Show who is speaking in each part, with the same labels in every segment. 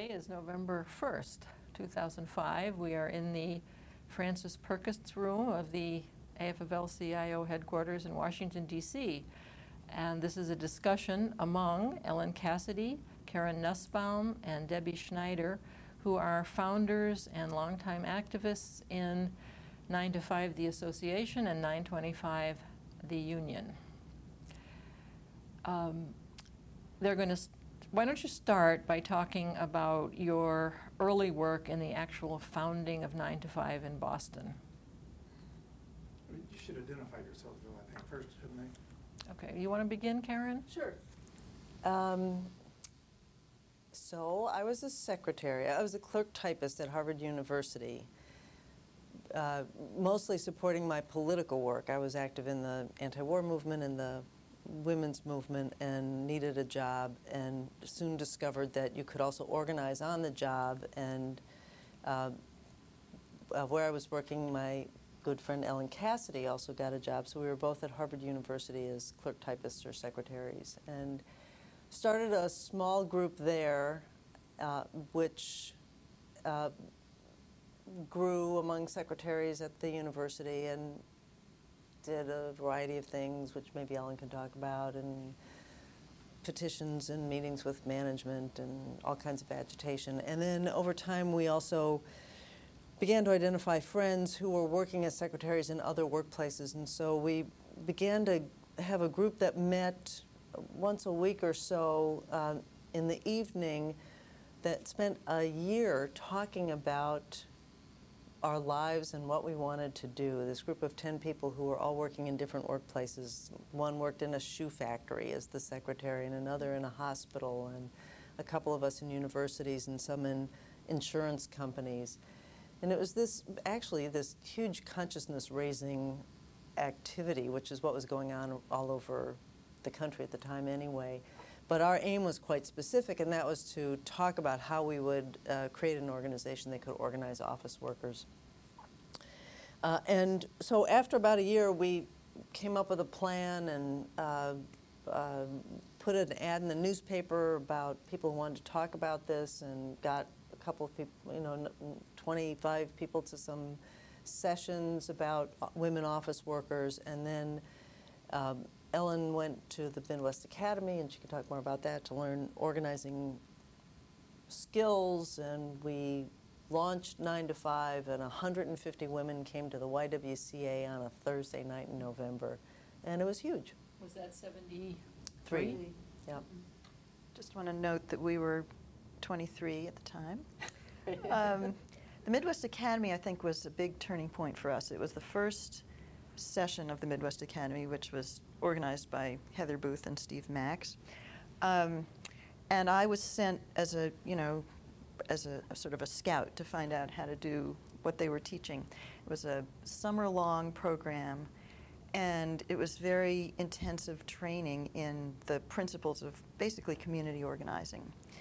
Speaker 1: Today is November 1st, 2005. We are in the Francis Perkins room of the AFL-CIO headquarters in Washington, D.C. And this is a discussion among Ellen Cassidy, Karen Nussbaum, and Debbie Schneider, who are founders and longtime activists in 9 to 5 the Association and 925 the Union. Why don't you start by talking about your early work in the actual founding of 9 to 5 in Boston?
Speaker 2: You should identify yourselves, though, I think, first, shouldn't they?
Speaker 1: Okay, you want to begin, Karen?
Speaker 3: Sure. So I was a secretary. I was a clerk typist at Harvard University, mostly supporting my political work. I was active in the anti-war movement and the women's movement and needed a job, and soon discovered that you could also organize on the job. And where I was working, my good friend Ellen Cassidy also got a job, so we were both at Harvard University as clerk typists or secretaries, and started a small group there, which grew among secretaries at the university and did a variety of things, which maybe Ellen can talk about, and petitions and meetings with management and all kinds of agitation. And then over time, we also began to identify friends who were working as secretaries in other workplaces. And so we began to have a group that met once a week or so in the evening that spent a year talking about our lives and what we wanted to do. This group of 10 people who were all working in different workplaces. One worked in a shoe factory as the secretary, and another in a hospital, and a couple of us in universities, and some in insurance companies. And it was this huge consciousness-raising activity, which is what was going on all over the country at the time anyway. But our aim was quite specific, and that was to talk about how we would create an organization that could organize office workers. And so after about a year, we came up with a plan and put an ad in the newspaper about people who wanted to talk about this, and got a couple of people, 25 people to some sessions about women office workers. And then Ellen went to the Midwest Academy, and she can talk more about that, to learn organizing skills, and we launched 9 to 5, and 150 women came to the YWCA on a Thursday night in November, and it was huge.
Speaker 1: Was that 73?
Speaker 3: Three. Yeah.
Speaker 4: Just want to note that we were 23 at the time. The Midwest Academy, I think, was a big turning point for us. It was the first session of the Midwest Academy, which was organized by Heather Booth and Steve Max. And I was sent as a sort of a scout to find out how to do what they were teaching. It was a summer-long program, and it was very intensive training in the principles of basically community organizing.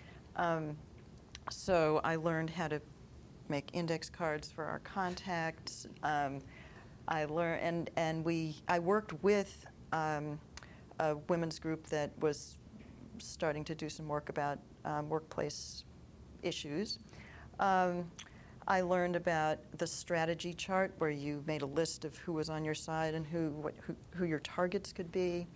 Speaker 4: So I learned how to make index cards for our contacts. I learned, I worked with a women's group that was starting to do some work about workplace issues. I learned about the strategy chart, where you made a list of who was on your side and who your targets could be.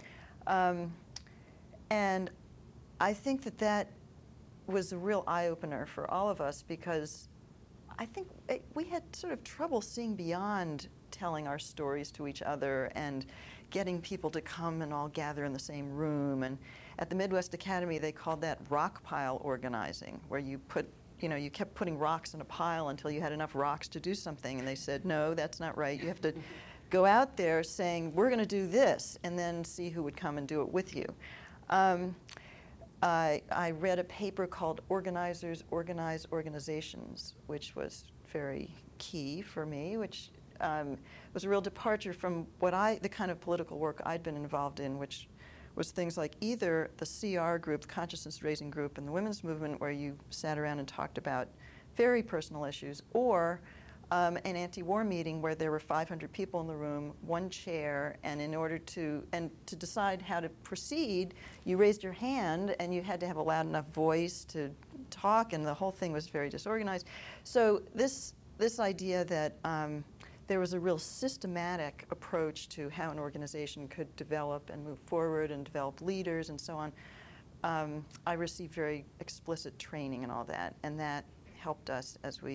Speaker 4: And I think that was a real eye-opener for all of us, because I think we had sort of trouble seeing beyond telling our stories to each other and getting people to come and all gather in the same room. And at the Midwest Academy, they called that rock pile organizing, where you kept putting rocks in a pile until you had enough rocks to do something. And they said, no, that's not right. You have to go out there saying, we're going to do this, and then see who would come and do it with you. I read a paper called Organizers Organize Organizations, which was very key for me, which was a real departure from the kind of political work I'd been involved in, which was things like either the CR group, Consciousness Raising Group, and the women's movement, where you sat around and talked about very personal issues, or an anti-war meeting where there were 500 people in the room, one chair, and in order to decide how to proceed, you raised your hand and you had to have a loud enough voice to talk, and the whole thing was very disorganized. So this idea that there was a real systematic approach to how an organization could develop and move forward and develop leaders and so on, I received very explicit training and all that, and that helped us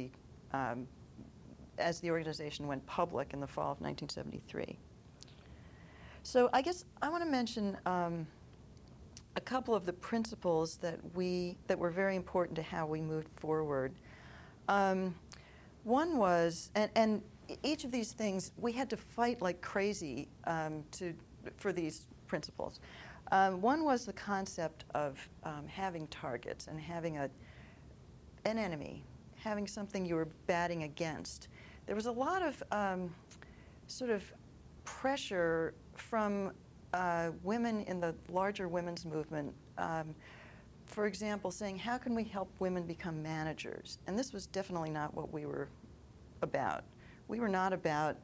Speaker 4: as the organization went public in the fall of 1973. So I guess I want to mention a couple of the principles that were very important to how we moved forward. One was, and each of these things, we had to fight like crazy for these principles. One was the concept of having targets and having an enemy, having something you were batting against. There was a lot of sort of pressure from women in the larger women's movement, for example, saying, how can we help women become managers? And this was definitely not what we were about. We were not about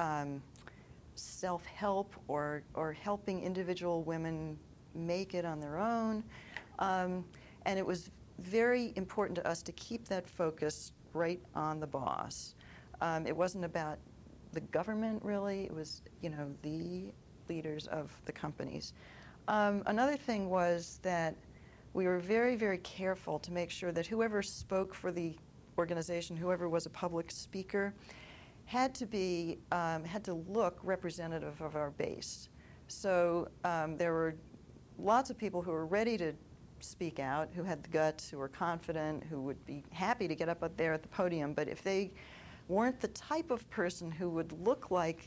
Speaker 4: self-help or helping individual women make it on their own. And it was very important to us to keep that focus right on the boss. It wasn't about the government, really. It was, the leaders of the companies. Another thing was that we were very, very careful to make sure that whoever spoke for the organization, whoever was a public speaker, had to look representative of our base. So there were lots of people who were ready to speak out, who had the guts, who were confident, who would be happy to get up there at the podium. But if they weren't the type of person who would look like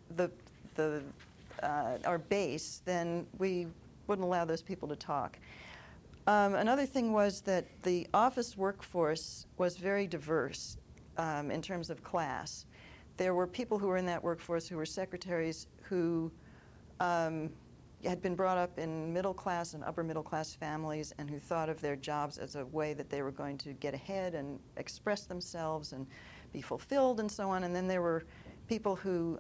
Speaker 4: our base, then we wouldn't allow those people to talk. Another thing was that the office workforce was very diverse in terms of class. There were people who were in that workforce who were secretaries who had been brought up in middle class and upper middle class families and who thought of their jobs as a way that they were going to get ahead and express themselves and be fulfilled and so on. And then there were people who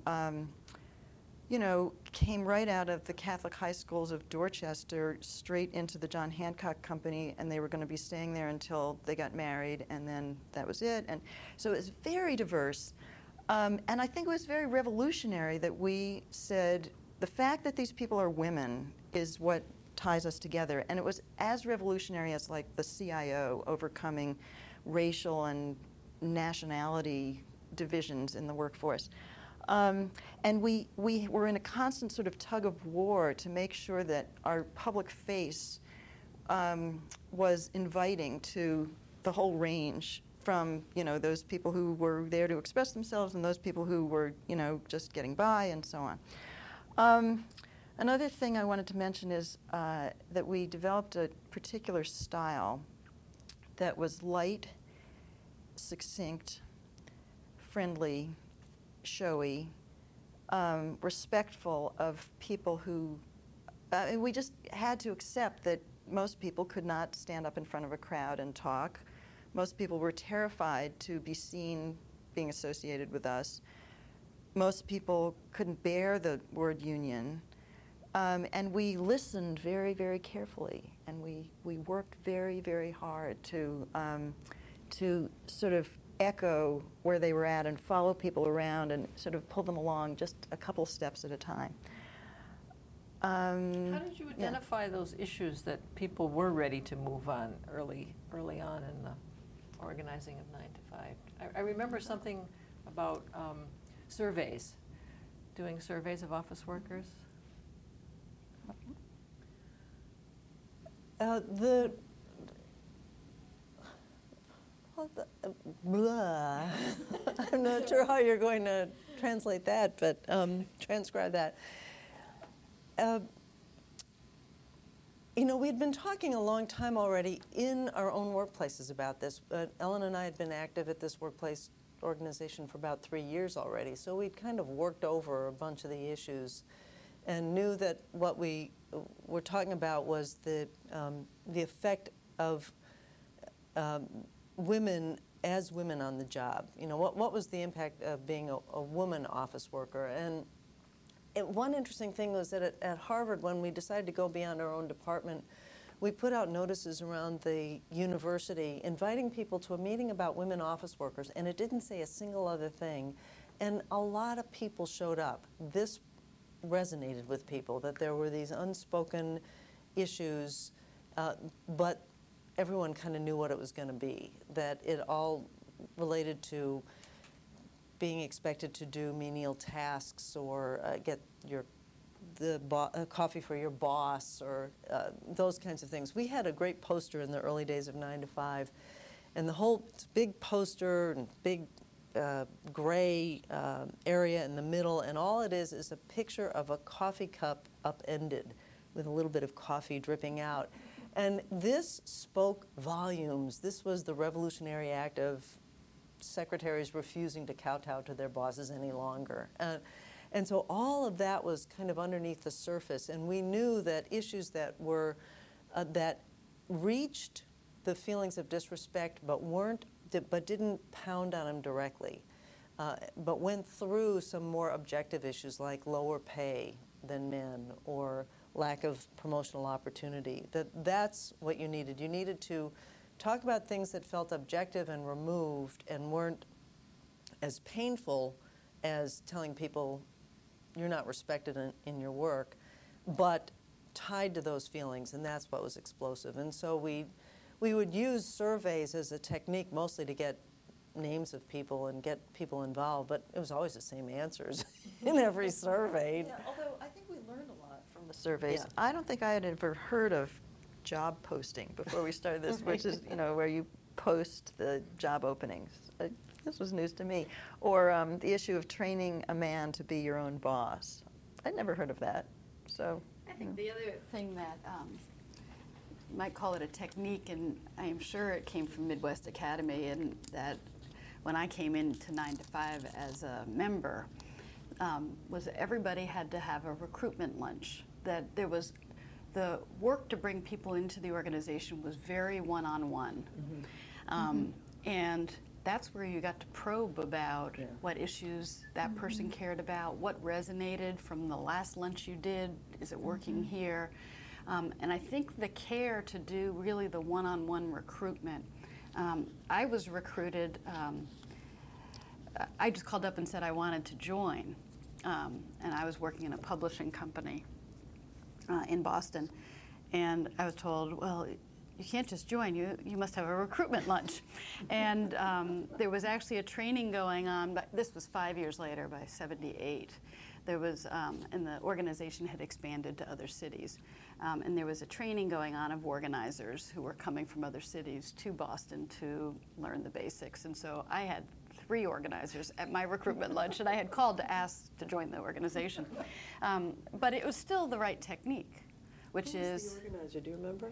Speaker 4: came right out of the Catholic high schools of Dorchester straight into the John Hancock Company, and they were going to be staying there until they got married, and then that was it. And so it was very diverse. And I think it was very revolutionary that we said, the fact that these people are women is what ties us together. And it was as revolutionary as like the CIO overcoming racial and nationality divisions in the workforce. And we were in a constant sort of tug of war to make sure that our public face was inviting to the whole range, from those people who were there to express themselves and those people who were just getting by and so on. Another thing I wanted to mention is that we developed a particular style that was light, succinct, friendly, showy, respectful of people who, we just had to accept that most people could not stand up in front of a crowd and talk. Most people were terrified to be seen being associated with us. Most people couldn't bear the word union. And we listened very, very carefully, and we worked very, very hard to sort of echo where they were at and follow people around and sort of pull them along just a couple steps at a time.
Speaker 1: How did you identify those issues that people were ready to move on early on in the organizing of 9 to 5? I remember something about surveys, doing surveys of office workers.
Speaker 3: I'm not sure how you're going to translate that, but transcribe that. We'd been talking a long time already in our own workplaces about this. Ellen and I had been active at this workplace organization for about 3 years already, so we'd kind of worked over a bunch of the issues and knew that what we were talking about was the effect of women as women on the job. You know, what was the impact of being a woman office worker? And one interesting thing was that at Harvard, when we decided to go beyond our own department, we put out notices around the university inviting people to a meeting about women office workers, and it didn't say a single other thing. And a lot of people showed up. This resonated with people, that there were these unspoken issues, but everyone kind of knew what it was going to be, that it all related to being expected to do menial tasks or get coffee for your boss or those kinds of things. We had a great poster in the early days of 9 to 5, and the whole big poster and big gray area in the middle, and all it is a picture of a coffee cup upended with a little bit of coffee dripping out. And this spoke volumes. This was the revolutionary act of secretaries refusing to kowtow to their bosses any longer. And so all of that was kind of underneath the surface, and we knew that issues that were that reached the feelings of disrespect, but didn't pound on them directly, but went through some more objective issues like lower pay than men or lack of promotional opportunity. That's what you needed. You needed to talk about things that felt objective and removed and weren't as painful as telling people you're not respected in your work, but tied to those feelings, and that's what was explosive. And so we would use surveys as a technique mostly to get names of people and get people involved, but it was always the same answers in every survey.
Speaker 4: Yeah, although I think we learned a lot from the surveys.
Speaker 3: Yeah.
Speaker 4: I don't think I had ever heard of job posting before we started this, which is, where you post the job openings. This was news to me. Or the issue of training a man to be your own boss. I'd never heard of that. So
Speaker 5: I think the other thing that you might call it a technique, and I am sure it came from Midwest Academy, and that when I came into 9 to 5 as a member, was everybody had to have a recruitment lunch. That there was the work to bring people into the organization was very one-on-one. And that's where you got to probe about what issues that person cared about, what resonated from the last lunch you did, is it working here? And I think the care to do really the one-on-one recruitment. I was recruited, I just called up and said I wanted to join. And I was working in a publishing company in Boston. And I was told, well, you can't just join, you must have a recruitment lunch. And there was actually a training going on, but this was 5 years later, by 78. There was, and the organization had expanded to other cities. And there was a training going on of organizers who were coming from other cities to Boston to learn the basics. And so I had 3 organizers at my recruitment lunch, and I had called to ask to join the organization. But it was still the right technique, which is...
Speaker 3: Who was the organizer? Do you remember?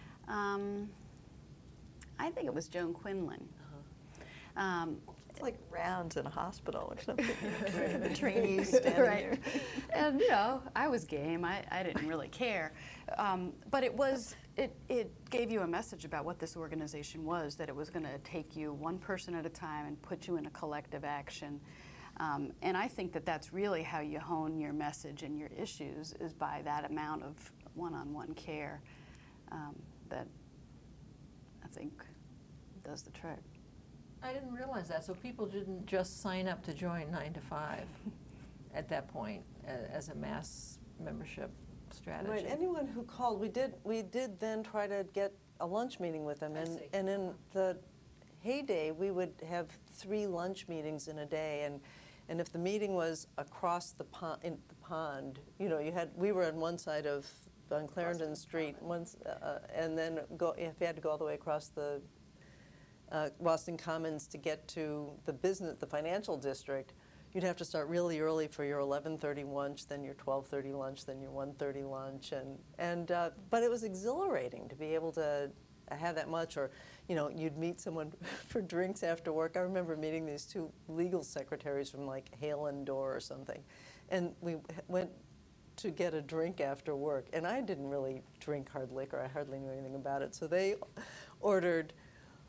Speaker 5: I think it was Joan Quinlan.
Speaker 4: it's like rounds in a hospital or something. The trainees standing
Speaker 5: Right.
Speaker 4: there.
Speaker 5: And I was game. I didn't really care. But it gave you a message about what this organization was, that it was going to take you one person at a time and put you in a collective action. And I think that that's really how you hone your message and your issues, is by that amount of one-on-one care that I think does the trick.
Speaker 1: I didn't realize that. So people didn't just sign up to join 9 to 5 at that point as a mass membership strategy.
Speaker 3: Right. Anyone who called, we did then try to get a lunch meeting with them, and in the heyday we would have 3 lunch meetings in a day, and if the meeting was across the pond, we were on one side on Clarendon Street, and then if you had to go all the way across the Boston Commons to get to the financial district, you'd have to start really early for your 11:30 lunch, then your 12:30 lunch, then your 1:30 lunch, but it was exhilarating to be able to have that much, or you'd meet someone for drinks after work. I remember meeting these 2 legal secretaries from like Hale and Dorr or something, and we went to get a drink after work, and I didn't really drink hard liquor. I hardly knew anything about it, so they ordered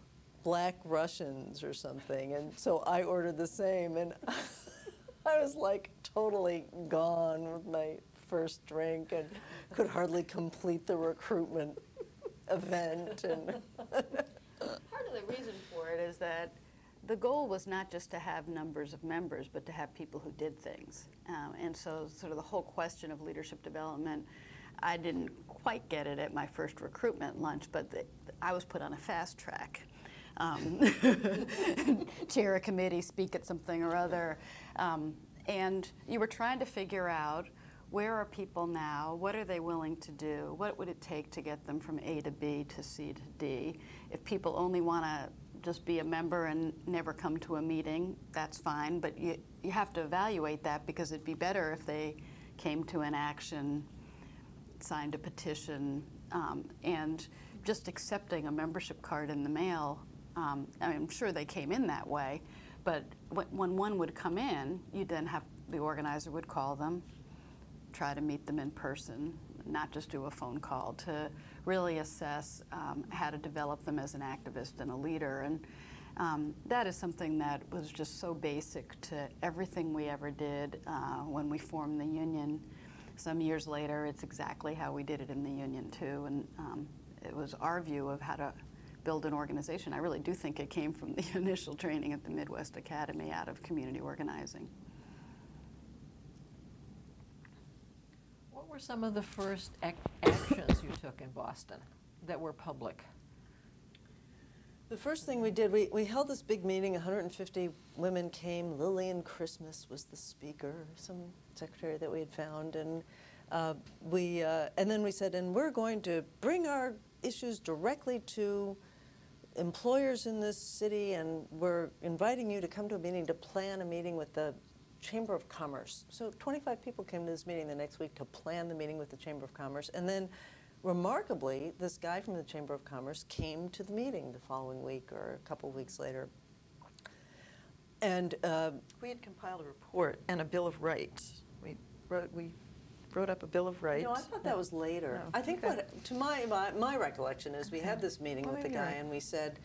Speaker 3: Black Russians or something. And so I ordered the same, and I was like totally gone with my first drink and could hardly complete the recruitment event. And
Speaker 5: Part of the reason for it is that the goal was not just to have numbers of members, but to have people who did things. And so sort of the whole question of leadership development, I didn't quite get it at my first recruitment lunch, but I was put on a fast track. Chair a committee, speak at something or other. And you were trying to figure out, where are people now? What are they willing to do? What would it take to get them from A to B to C to D? If people only want to just be a member and never come to a meeting, that's fine, but you have to evaluate that, because it'd be better if they came to an action, signed a petition, and just accepting a membership card in the mail. I'm sure they came in that way, but when one would come in, you'd then have, the organizer would call them, try to meet them in person, not just do a phone call, to really assess how to develop them as an activist and a leader. And that is something that was just so basic to everything we ever did when we formed the union. Some years later, it's exactly how we did it in the union too. And it was our view of how to build an organization. I really do think it came from the initial training at the Midwest Academy out of community organizing.
Speaker 1: What were some of the first actions you took in Boston that were public?
Speaker 3: the first thing we did, we held this big meeting. 150 women came. Lillian Christmas was the speaker, some secretary that we had found, and then we said, and we're going to bring our issues directly to employers in this city, and we're inviting you to come to a meeting to plan a meeting with the Chamber of Commerce. So 25 people came to this meeting the next week to plan the meeting with the Chamber of Commerce, and then remarkably, this guy from the Chamber of Commerce came to the meeting the following week or a couple weeks later. And
Speaker 4: we had compiled a report and a Bill of Rights. We wrote up a Bill of Rights.
Speaker 3: no, I thought that was later.
Speaker 4: No.
Speaker 3: I think
Speaker 4: Okay.
Speaker 3: what, to my recollection is we had this meeting
Speaker 4: Well,
Speaker 3: with the
Speaker 4: maybe you're
Speaker 3: guy
Speaker 4: right.
Speaker 3: and we said,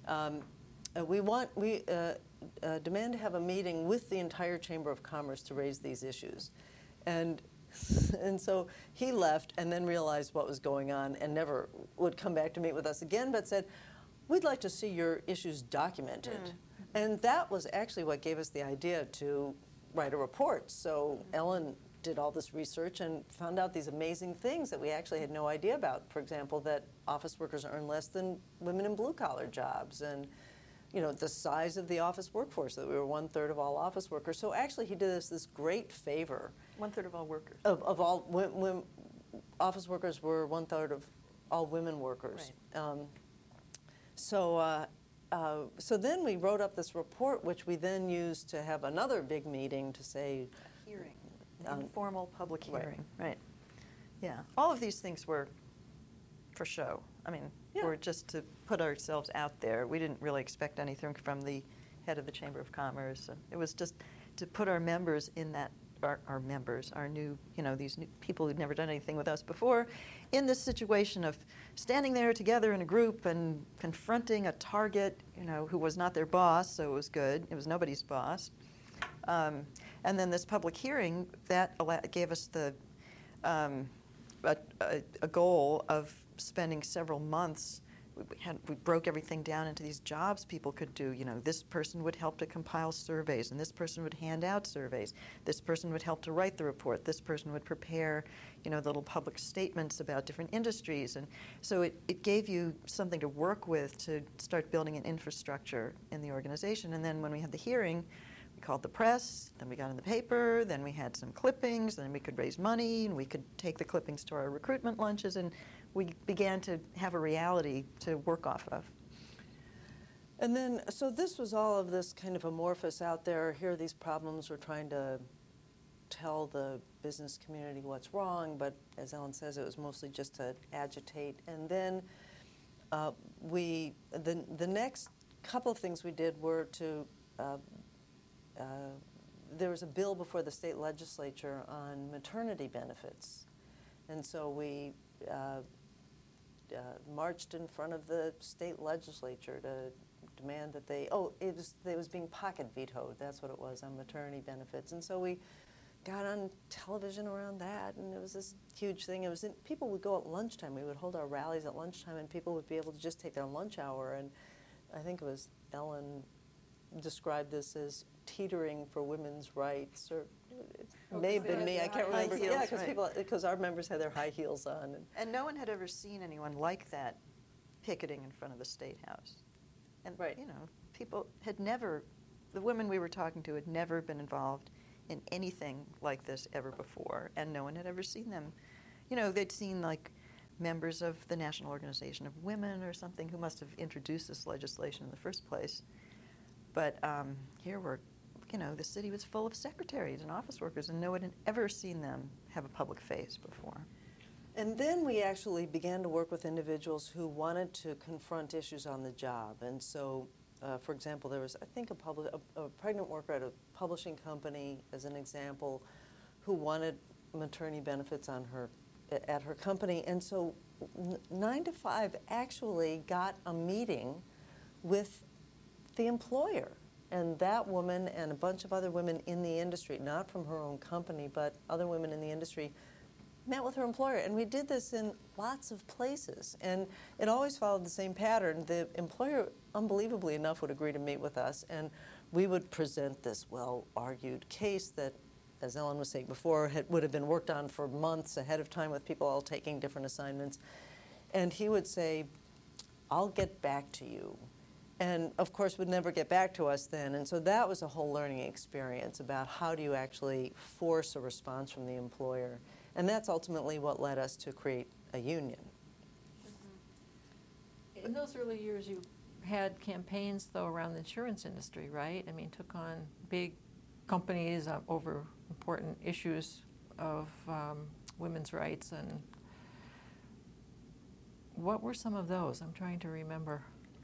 Speaker 3: we demand to have a meeting with the entire Chamber of Commerce to raise these issues. And so he left and then realized what was going on and never would come back to meet with us again, but said, we'd like to see your issues documented. And that was actually what gave us the idea to write a report. So Ellen did all this research and found out these amazing things that we actually had no idea about. For example, that office workers earn less than women in blue-collar jobs, and the size of the office workforce, that we were 1/3 of all office workers. So actually he did us this great favor.
Speaker 4: 1/3 of all workers.
Speaker 3: Of all office workers were 1/3 of all women workers.
Speaker 4: Right.
Speaker 3: So then we wrote up this report, which we then used to have another big meeting to say,
Speaker 4: Hearing, an informal public
Speaker 3: right.
Speaker 4: hearing. Right. Yeah. All of these things were for show. I mean,
Speaker 3: Yeah.
Speaker 4: were just to put ourselves out there. We didn't really expect anything from the head of the Chamber of Commerce. It was just to put our members in that, our members, our new, these new people who'd never done anything with us before, in this situation of standing there together in a group and confronting a target, who was not their boss, so it was good. It was nobody's boss. And then this public hearing, that gave us a goal of spending several months. We broke everything down into these jobs people could do. This person would help to compile surveys, and this person would hand out surveys. This person would help to write the report. This person would prepare, the little public statements about different industries. And so it gave you something to work with to start building an infrastructure in the organization. And then when we had the hearing, we called the press, then we got in the paper, then we had some clippings, then we could raise money, and we could take the clippings to our recruitment lunches, and we began to have a reality to work off of.
Speaker 3: and then, so this was all of this kind of amorphous out there. Here are these problems. We're trying to tell the business community what's wrong, but as Ellen says, it was mostly just to agitate. And then the next couple of things we did were to there was a bill before the state legislature on maternity benefits. And so we marched in front of the state legislature to demand that it was being pocket vetoed. That's what it was, on maternity benefits. And so we got on television around that, and it was this huge thing. People would go at lunchtime. We would hold our rallies at lunchtime, and people would be able to just take their lunch hour. And I think it was Ellen described this as teetering for women's rights, or it may have been me. I can't
Speaker 4: high
Speaker 3: remember.
Speaker 4: heels,
Speaker 3: Yeah,
Speaker 4: right.
Speaker 3: because our members had their high heels on.
Speaker 4: And no one had ever seen anyone like that picketing in front of the State House. And,
Speaker 3: Right.
Speaker 4: people had never, the women we were talking to had never been involved in anything like this ever before, and no one had ever seen them. They'd seen like members of the National Organization of Women or something who must have introduced this legislation in the first place. But here the city was full of secretaries and office workers, and no one had ever seen them have a public face before.
Speaker 3: And then we actually began to work with individuals who wanted to confront issues on the job. And so, for example, there was, I think, a pregnant worker at a publishing company, as an example, who wanted maternity benefits at her company. And so 9 to 5 actually got a meeting with the employer. And that woman and a bunch of other women in the industry, not from her own company, but other women in the industry, met with her employer. And we did this in lots of places. And it always followed the same pattern. The employer, unbelievably enough, would agree to meet with us. And we would present this well-argued case that, as Ellen was saying before, would have been worked on for months ahead of time with people all taking different assignments. And he would say, "I'll get back to you." And of course would never get back to us then. And so that was a whole learning experience about how do you actually force a response from the employer. And that's ultimately what led us to create a union.
Speaker 1: In those early years, you had campaigns, though, around the insurance industry, right? I mean, took on big companies over important issues of women's rights. And what were some of those? I'm trying to remember.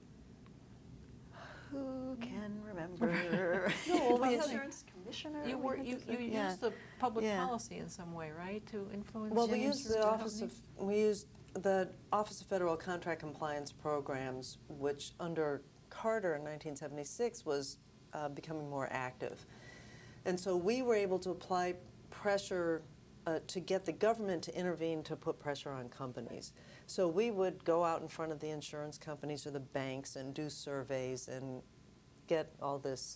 Speaker 4: Who can remember?
Speaker 3: No,
Speaker 4: The
Speaker 3: we had-
Speaker 4: insurance commissioner?
Speaker 1: You
Speaker 4: Yeah.
Speaker 1: used the public
Speaker 4: Yeah.
Speaker 1: policy in some way, right, to influence?
Speaker 3: Well, we
Speaker 1: the
Speaker 3: used
Speaker 1: insurance
Speaker 3: the Office of Federal Contract Compliance Programs, which under Carter in 1976 was becoming more active. And so we were able to apply pressure to get the government to intervene to put pressure on companies. So we would go out in front of the insurance companies or the banks and do surveys and get all this,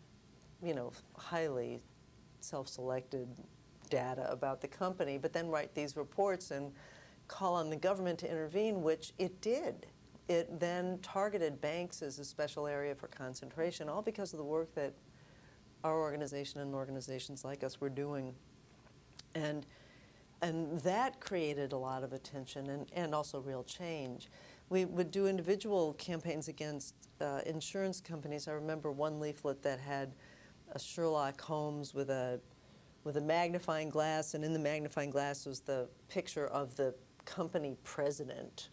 Speaker 3: highly self-selected data about the company, but then write these reports and call on the government to intervene, which it did. It then targeted banks as a special area for concentration, all because of the work that our organization and organizations like us were doing. And that created a lot of attention and also real change. We would do individual campaigns against insurance companies. I remember one leaflet that had a Sherlock Holmes with a magnifying glass, and in the magnifying glass was the picture of the company president,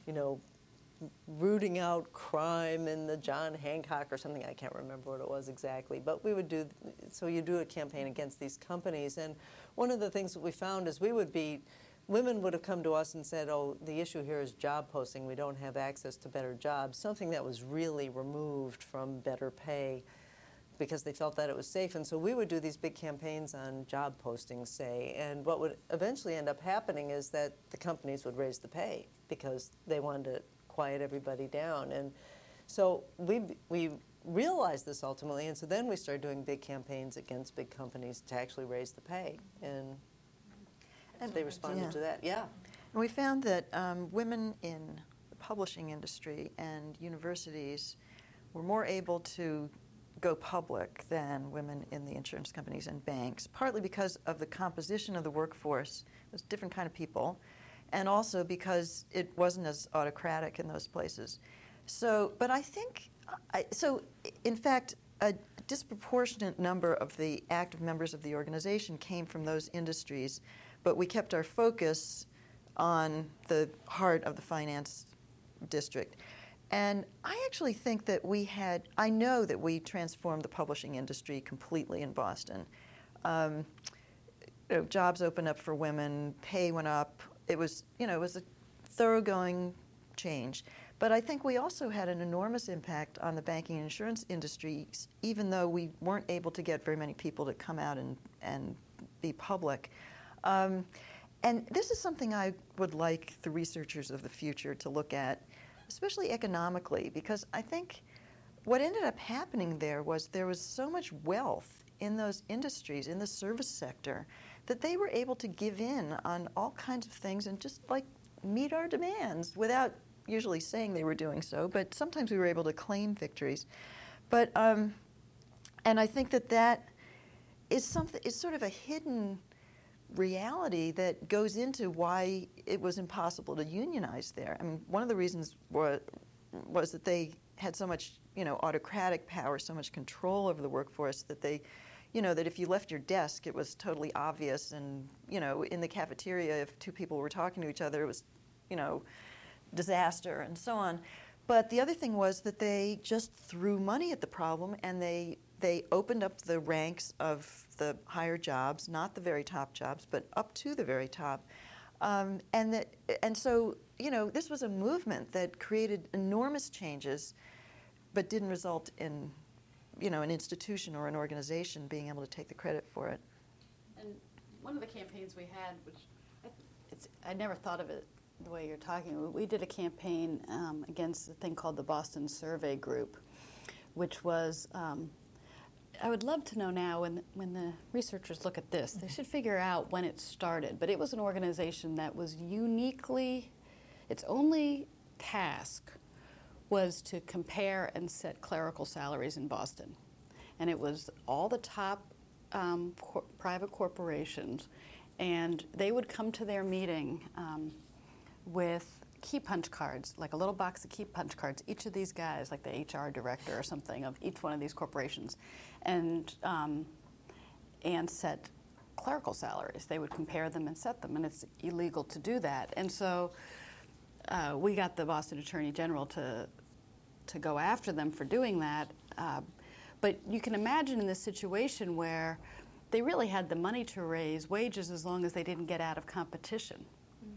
Speaker 3: rooting out crime in the John Hancock or something. I can't remember what it was exactly. But we would so you do a campaign against these companies. And one of the things that we found is women would have come to us and said, "Oh, the issue here is job posting. We don't have access to better jobs," something that was really removed from better pay because they felt that it was safe. And so we would do these big campaigns on job postings, say, and what would eventually end up happening is that the companies would raise the pay because they wanted to quiet everybody down. And so we realized this ultimately, and so then we started doing big campaigns against big companies to actually raise the pay, and they responded to that. Yeah.
Speaker 4: And we found that women in the publishing industry and universities were more able to go public than women in the insurance companies and banks, partly because of the composition of the workforce. It was a different kind of people, and also because it wasn't as autocratic in those places. So, but I think, in fact, a disproportionate number of the active members of the organization came from those industries, but we kept our focus on the heart of the finance district. And I actually think that I know that we transformed the publishing industry completely in Boston. Jobs opened up for women, pay went up. It was a thoroughgoing change. But I think we also had an enormous impact on the banking and insurance industries, even though we weren't able to get very many people to come out and be public. And this is something I would like the researchers of the future to look at, especially economically, because I think what ended up happening there was so much wealth in those industries, in the service sector, that they were able to give in on all kinds of things and just like meet our demands without usually saying they were doing so, but sometimes we were able to claim victories. But and I think that is sort of a hidden reality that goes into why it was impossible to unionize there. I mean, one of the reasons was that they had so much, autocratic power, so much control over the workforce that they, that if you left your desk, it was totally obvious. And, in the cafeteria, if two people were talking to each other, it was, disaster and so on. But the other thing was that they just threw money at the problem, and they opened up the ranks of the higher jobs, not the very top jobs, but up to the very top. And so, this was a movement that created enormous changes, but didn't result in, an institution or an organization being able to take the credit for it.
Speaker 5: And one of the campaigns we had, which I never thought of it the way you're talking. We did a campaign against a thing called the Boston Survey Group, which was, I would love to know now when the researchers look at this, they should figure out when it started. But it was an organization that was uniquely, its only task was to compare and set clerical salaries in Boston. And it was all the top private corporations, and they would come to their meeting with key punch cards, like a little box of key punch cards, each of these guys, like the HR director or something of each one of these corporations, and set clerical salaries. They would compare them and set them, and it's illegal to do that. And so we got the Boston Attorney General to go after them for doing that. But you can imagine in this situation where they really had the money to raise wages as long as they didn't get out of competition.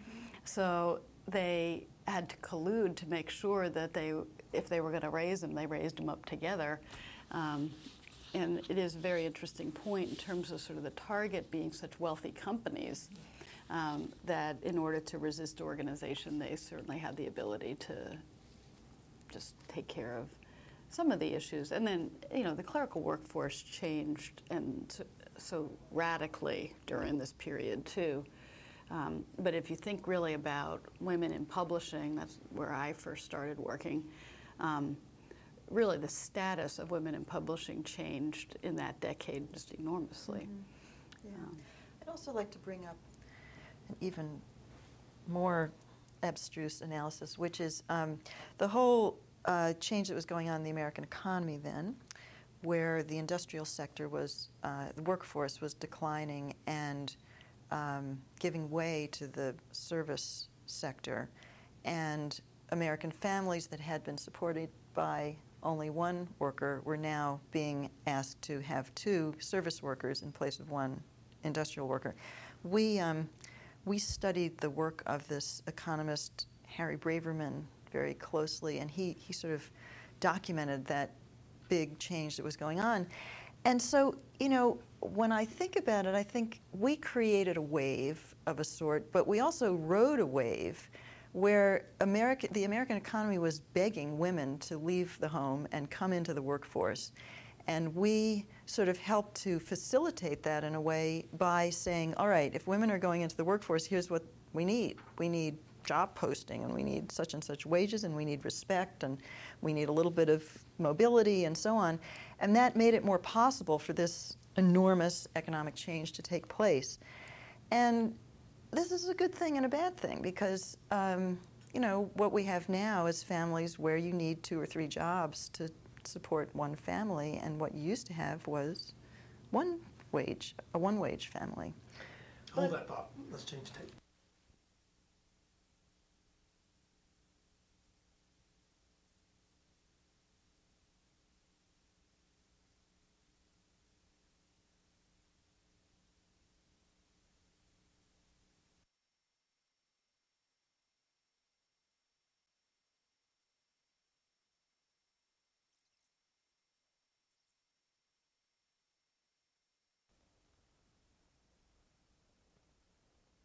Speaker 5: So they had to collude to make sure that if they were going to raise them, they raised them up together. And it is a very interesting point in terms of sort of the target being such wealthy companies that in order to resist organization, they certainly had the ability to just take care of some of the issues. And then, the clerical workforce changed and so radically during this period too. But if you think really about women in publishing, that's where I first started working, really the status of women in publishing changed in that decade just enormously.
Speaker 4: Yeah. I'd also like to bring up an even more abstruse analysis, which is the whole change that was going on in the American economy then, where the industrial sector was, the workforce was declining and giving way to the service sector, and American families that had been supported by only one worker were now being asked to have two service workers in place of one industrial worker. We studied the work of this economist, Harry Braverman, very closely, and he sort of documented that big change that was going on. And so, when I think about it, I think we created a wave of a sort, but we also rode a wave where the American economy was begging women to leave the home and come into the workforce. And we sort of helped to facilitate that in a way by saying, all right, if women are going into the workforce, here's what we need. We need job posting, and we need such and such wages, and we need respect, and we need a little bit of mobility, and so on. And that made it more possible for this enormous economic change to take place. And this is a good thing and a bad thing, because what we have now is families where you need 2 or 3 jobs to support one family, and what you used to have was a one-wage family.
Speaker 2: Hold that thought. Let's change tape.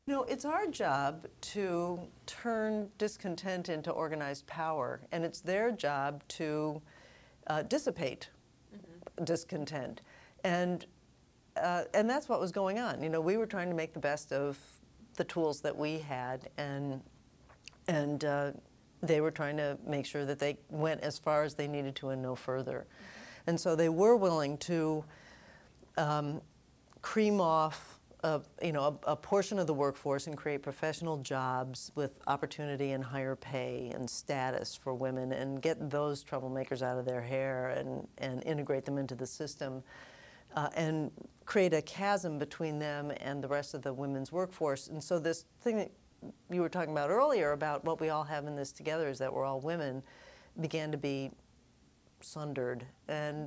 Speaker 3: It's our job to turn discontent into organized power, and it's their job to dissipate discontent. And that's what was going on. We were trying to make the best of the tools that we had, and they were trying to make sure that they went as far as they needed to and no further. And so they were willing to cream off a portion of the workforce and create professional jobs with opportunity and higher pay and status for women, and get those troublemakers out of their hair and integrate them into the system, and create a chasm between them and the rest of the women's workforce. And so this thing that you were talking about earlier about what we all have in this together is that we're all women began to be sundered. And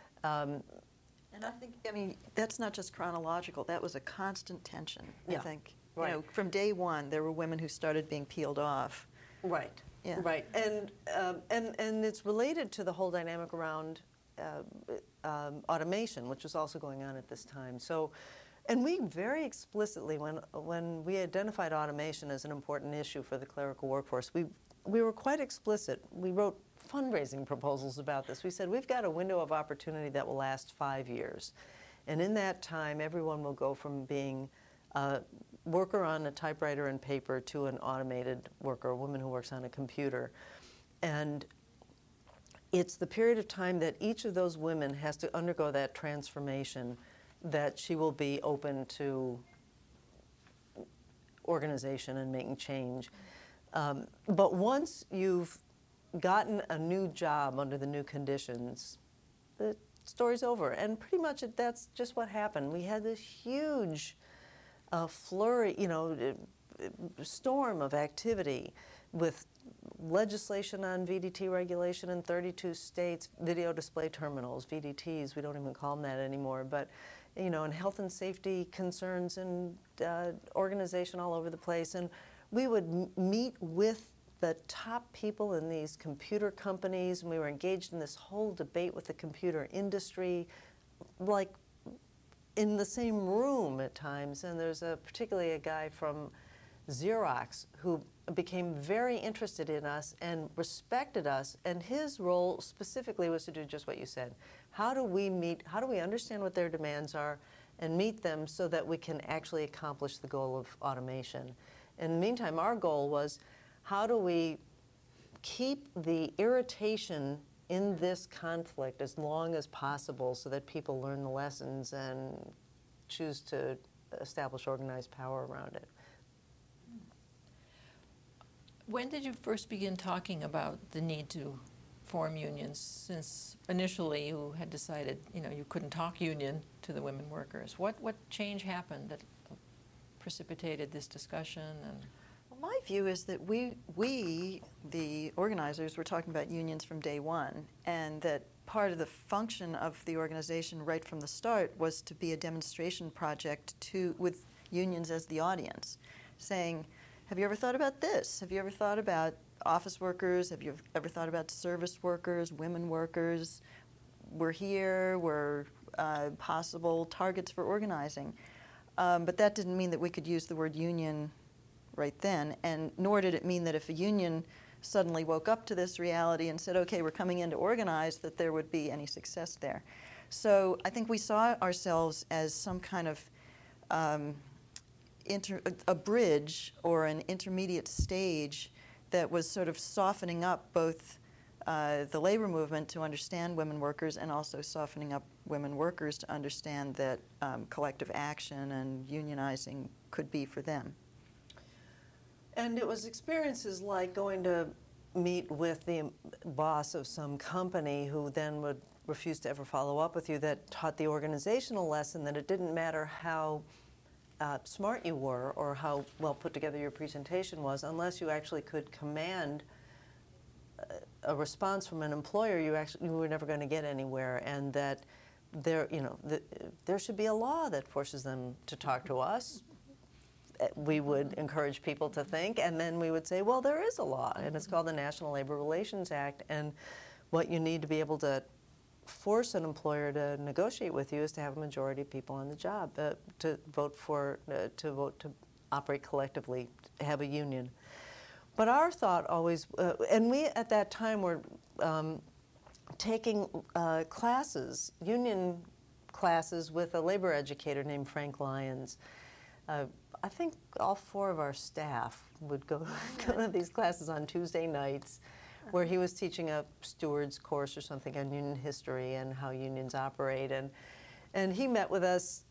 Speaker 4: I think, that's not just chronological. That was a constant tension, I think.
Speaker 3: Right.
Speaker 4: From day one, there were women who started being peeled off.
Speaker 3: Right.
Speaker 4: Yeah.
Speaker 3: Right. And it's related to the whole dynamic around automation, which was also going on at this time. So, and we very explicitly, when we identified automation as an important issue for the clerical workforce, we were quite explicit. We wrote fundraising proposals about this. We said, we've got a window of opportunity that will last 5 years. And in that time, everyone will go from being a worker on a typewriter and paper to an automated worker, a woman who works on a computer. And it's the period of time that each of those women has to undergo that transformation that she will be open to organization and making change. But once you've gotten a new job under the new conditions, the story's over. And pretty much that's just what happened. We had this huge flurry, storm of activity with legislation on VDT regulation in 32 states, video display terminals, VDTs, we don't even call them that anymore, but and health and safety concerns and organization all over the place. And we would meet with the top people in these computer companies, and we were engaged in this whole debate with the computer industry, like in the same room at times. And there's particularly a guy from Xerox who became very interested in us and respected us, and his role specifically was to do just what you said. How do we understand what their demands are and meet them so that we can actually accomplish the goal of automation? In the meantime, our goal was, how do we keep the irritation in this conflict as long as possible so that people learn the lessons and choose to establish organized power around it?
Speaker 1: When did you first begin talking about the need to form unions, since initially you had decided, you couldn't talk union to the women workers? What change happened that precipitated this discussion? And
Speaker 4: my view is that we, the organizers, were talking about unions from day one, and that part of the function of the organization right from the start was to be a demonstration project with unions as the audience, saying, have you ever thought about this? Have you ever thought about office workers? Have you ever thought about service workers, women workers? We're here, we're possible targets for organizing. But that didn't mean that we could use the word union right then, and nor did it mean that if a union suddenly woke up to this reality and said, okay, we're coming in to organize, that there would be any success there. So I think we saw ourselves as some kind of a bridge or an intermediate stage that was sort of softening up both the labor movement to understand women workers, and also softening up women workers to understand that collective action and unionizing could be for them.
Speaker 3: And it was experiences like going to meet with the boss of some company who then would refuse to ever follow up with you that taught the organizational lesson that it didn't matter how smart you were or how well put together your presentation was, unless you actually could command a response from an employer, you were never going to get anywhere, and that there should be a law that forces them to talk to us. We would encourage people to think, and then we would say, well, there is a law, and it's called the National Labor Relations Act, and what you need to be able to force an employer to negotiate with you is to have a majority of people on the job to vote operate collectively, have a union. But our thought always, and we at that time were taking classes, union classes with a labor educator named Frank Lyons. I think all 4 of our staff would go to these classes on Tuesday nights, where he was teaching a steward's course or something on union history and how unions operate. And he met with us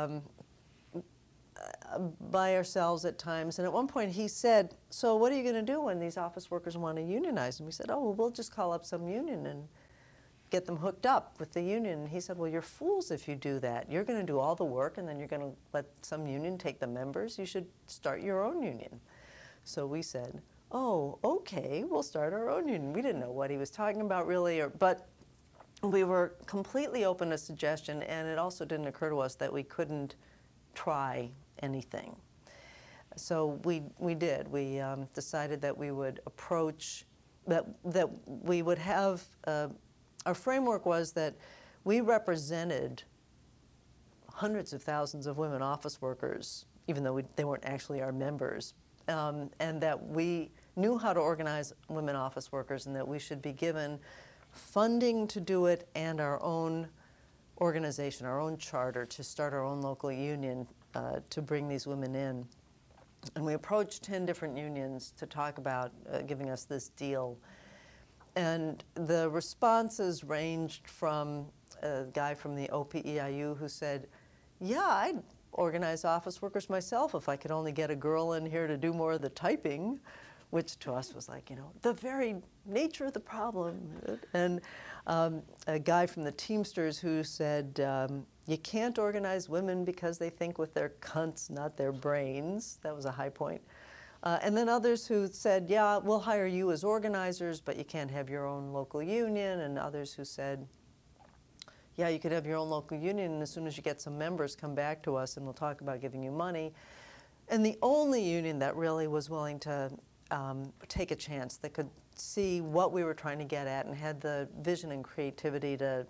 Speaker 3: by ourselves at times. And at one point he said, so what are you going to do when these office workers want to unionize? And we said, oh, well, we'll just call up some union and get them hooked up with the union. And he said, well, you're fools if you do that. You're going to do all the work and then you're going to let some union take the members. You should start your own union. So we said, oh, okay, we'll start our own union. We didn't know what he was talking about really, but we were completely open to suggestion, and it also didn't occur to us that we couldn't try anything. So we did. We decided that we would approach, that we would have, our framework was that we represented hundreds of thousands of women office workers, even though they weren't actually our members, and that we knew how to organize women office workers, and that we should be given funding to do it and our own organization, our own charter to start our own local union to bring these women in. And we approached 10 different unions to talk about giving us this deal. And the responses ranged from a guy from the OPEIU who said, yeah, I'd organize office workers myself if I could only get a girl in here to do more of the typing, which to us was like, the very nature of the problem. And a guy from the Teamsters who said, you can't organize women because they think with their cunts, not their brains. That was a high point. And then others who said, yeah, we'll hire you as organizers, but you can't have your own local union. And others who said, yeah, you could have your own local union, and as soon as you get some members, come back to us and we'll talk about giving you money. And the only union that really was willing to take a chance, that could see what we were trying to get at and had the vision and creativity to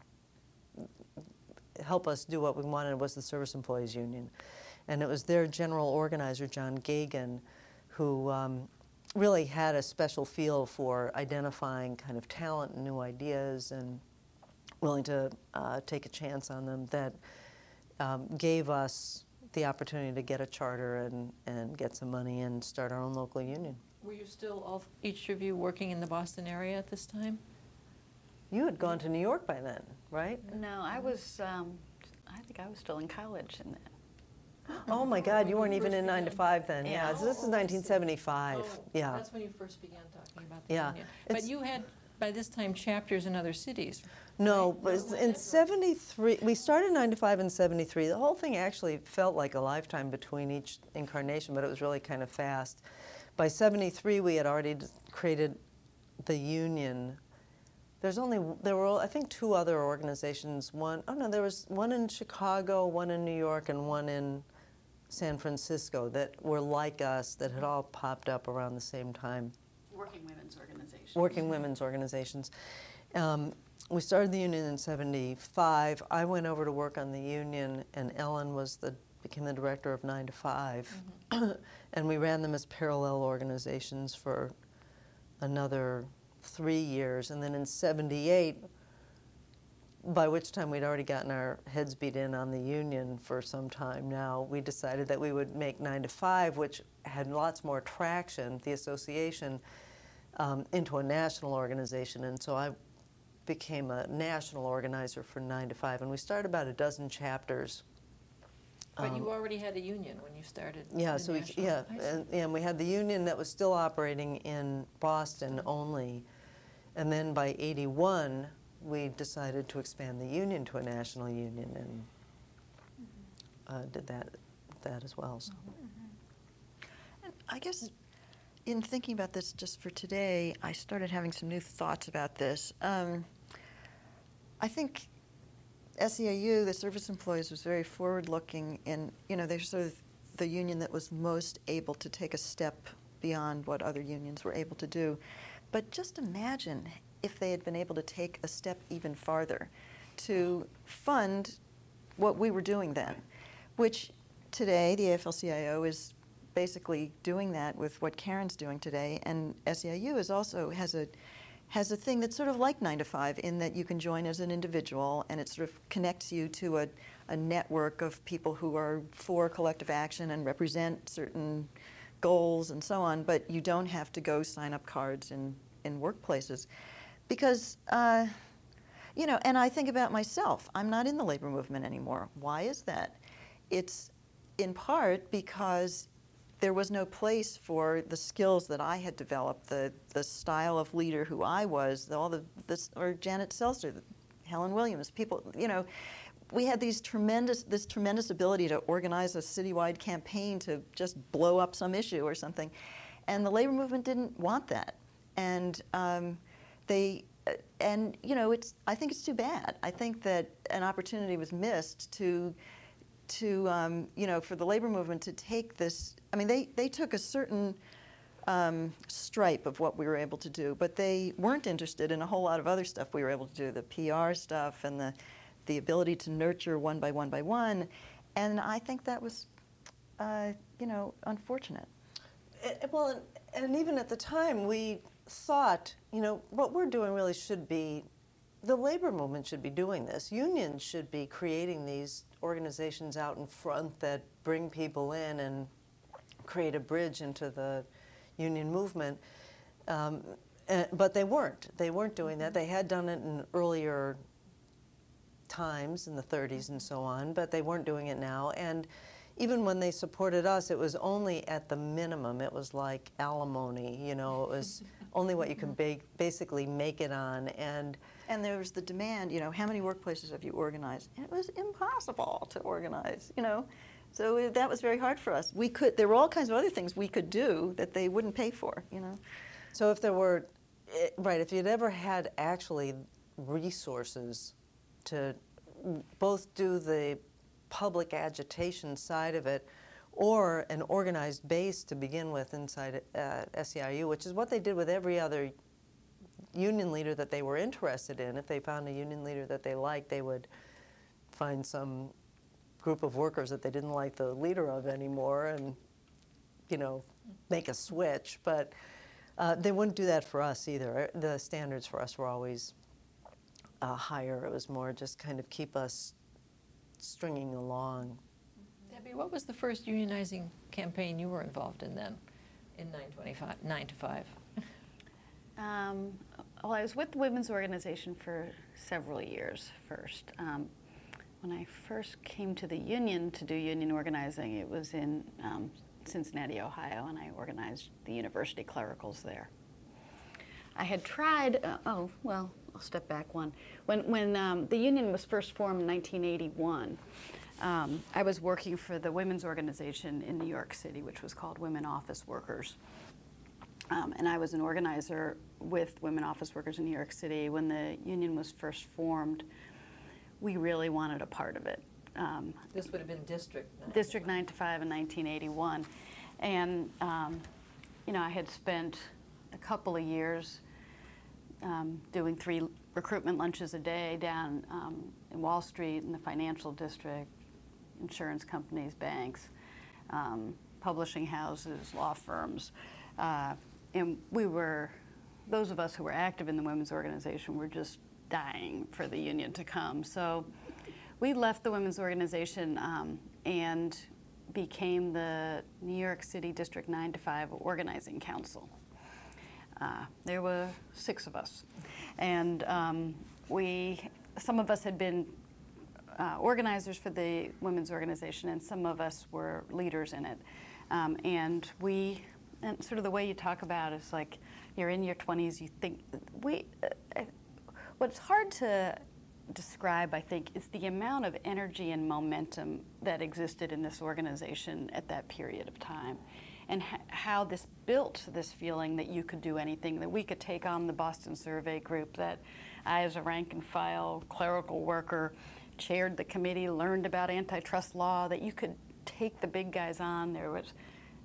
Speaker 3: help us do what we wanted, was the Service Employees Union. And it was their general organizer, John Gagan, who really had a special feel for identifying kind of talent and new ideas and willing to take a chance on them, that gave us the opportunity to get a charter and get some money and start our own local union.
Speaker 1: Were you still, each of you, working in the Boston area at this time?
Speaker 3: You had gone to New York by then, right?
Speaker 5: No, I was, I think I was still in college in that.
Speaker 3: Oh my God, you weren't even in 9 to 5 then. Yeah,
Speaker 5: Yeah.
Speaker 3: so this is 1975.
Speaker 1: Oh,
Speaker 3: Yeah.
Speaker 1: that's when you first began talking about the
Speaker 3: Yeah.
Speaker 1: union. But
Speaker 3: It's-
Speaker 1: you had, by this time, chapters in other cities.
Speaker 3: No,
Speaker 1: Right?
Speaker 3: but in 73, we started 9 to 5 in 73. The whole thing actually felt like a lifetime between each incarnation, but it was really kind of fast. By 73, we had already created the union. There were, I think, 2 other organizations. There was one in Chicago, one in New York, and one in San Francisco that were like us, that had all popped up around the same time.
Speaker 5: Working women's organizations.
Speaker 3: Working women's organizations. We started the union in 75. I went over to work on the union, and Ellen became the director of 9 to 5. And we ran them as parallel organizations for another 3 years. And then in 78, by which time we'd already gotten our heads beat in on the union for some time now, we decided that we would make 9 to 5, which had lots more traction, the association, into a national organization. And so I became a national organizer for 9 to 5. And we started about a dozen chapters.
Speaker 1: But you already had a union when you started.
Speaker 3: Yeah,
Speaker 1: the
Speaker 3: so
Speaker 1: national- I see.
Speaker 3: and we had the union that was still operating in Boston only. And then by 81, we decided to expand the union to a national union, and did that as well. So.
Speaker 4: And I guess in thinking about this just for today, I started having some new thoughts about this. I think SEIU, the service employees, was very forward-looking, and they're sort of the union that was most able to take a step beyond what other unions were able to do. But just imagine if they had been able to take a step even farther to fund what we were doing then, which today the AFL-CIO is basically doing that with what Karen's doing today. And SEIU is also has a thing that's sort of like 9 to 5 in that you can join as an individual, and it sort of connects you to a network of people who are for collective action and represent certain goals and so on, but you don't have to go sign up cards in workplaces. Because, you know, and I think about myself. I'm not in the labor movement anymore. Why is that? It's in part because there was no place for the skills that I had developed, the style of leader who I was, or Janet Seltzer, Helen Williams, people, you know, we had this tremendous ability to organize a citywide campaign to just blow up some issue or something. And the labor movement didn't want that. And and you know, I think it's too bad. I think that an opportunity was missed to you know, for the labor movement to take this. I mean, they took a certain stripe of what we were able to do, but they weren't interested in a whole lot of other stuff we were able to do, the PR stuff and the ability to nurture one by one. And I think that was, you know, unfortunate.
Speaker 3: Well, and even at the time, we thought, you know, what we're doing really should be, the labor movement should be doing this. Unions should be creating these organizations out in front that bring people in and create a bridge into the union movement. But they weren't. They weren't doing that. They had done it in earlier times, in the 30s and so on, but they weren't doing it now. And even when they supported us, it was only at the minimum. It was like alimony, you know, it was only what you could basically make it on. And
Speaker 4: there was the demand, you know, how many workplaces have you organized? And it was impossible to organize, you know. So that was very hard for us. There were all kinds of other things we could do that they wouldn't pay for, you know.
Speaker 3: So if there were, right, if you'd ever had actually resources to both do the public agitation side of it or an organized base to begin with inside SEIU, which is what they did with every other union leader that they were interested in. If they found a union leader that they liked, they would find some group of workers that they didn't like the leader of anymore and, you know, make a switch. But they wouldn't do that for us either. The standards for us were always higher. It was more just kind of keep us stringing along.
Speaker 1: Debbie, what was the first unionizing campaign you were involved in then, in 9 to 5?
Speaker 5: Well, I was with the women's organization for several years first. When I first came to the union to do union organizing, it was in Cincinnati, Ohio, and I organized the university clericals there. I had tried, I'll step back one. When the union was first formed in 1981, I was working for the women's organization in New York City, which was called Women Office Workers. And I was an organizer with Women Office Workers in New York City. When the union was first formed, we really wanted a part of it.
Speaker 1: This would have been District 9.
Speaker 5: District 9 to 5 in 1981. And, you know, I had spent a couple of years doing 3 recruitment lunches a day down in Wall Street in the financial district, insurance companies, banks, publishing houses, law firms. And those of us who were active in the women's organization were just dying for the union to come. So we left the women's organization and became the New York City District 9 to 5 Organizing Council. There were 6 of us. And some of us had been organizers for the women's organization, and some of us were leaders in it. And sort of the way you talk about it is like you're in your 20s, you think, what's hard to describe, I think, is the amount of energy and momentum that existed in this organization at that period of time, and how this built this feeling that you could do anything, that we could take on the Boston Survey Group, that I, as a rank and file clerical worker, chaired the committee, learned about antitrust law, that you could take the big guys on. There was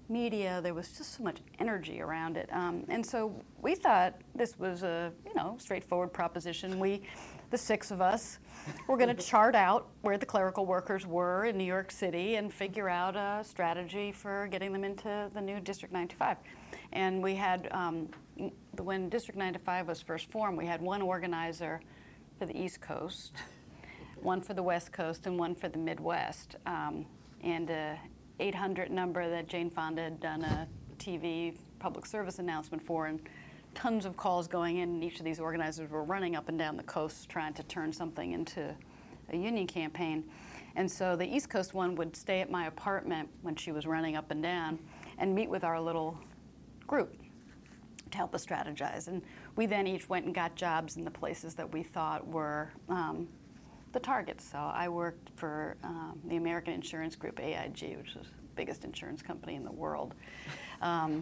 Speaker 5: media. There was just so much energy around it. And so we thought this was a, straightforward proposition. The six of us, were going to chart out where the clerical workers were in New York City and figure out a strategy for getting them into the new District 95. And we had, when District 95 was first formed, we had one organizer for the East Coast, one for the West Coast, and one for the Midwest. And a 800 number that Jane Fonda had done a TV public service announcement for, and tons of calls going in, and each of these organizers were running up and down the coast trying to turn something into a union campaign. And so the East Coast one would stay at my apartment when she was running up and down and meet with our little group to help us strategize. And we then each went and got jobs in the places that we thought were the targets. So I worked for the American Insurance Group, AIG, which was the biggest insurance company in the world. I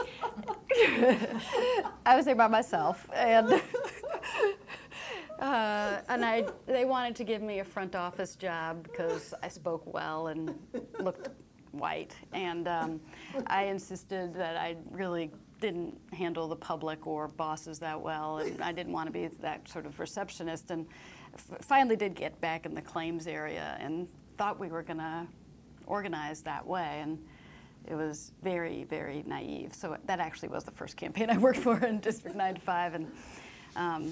Speaker 5: was there by myself, and they wanted to give me a front office job because I spoke well and looked white, and I insisted that I really didn't handle the public or bosses that well, and I didn't want to be that sort of receptionist, and finally did get back in the claims area and thought we were going to organize that way, and it was very, very naive. So that actually was the first campaign I worked for in District 95. And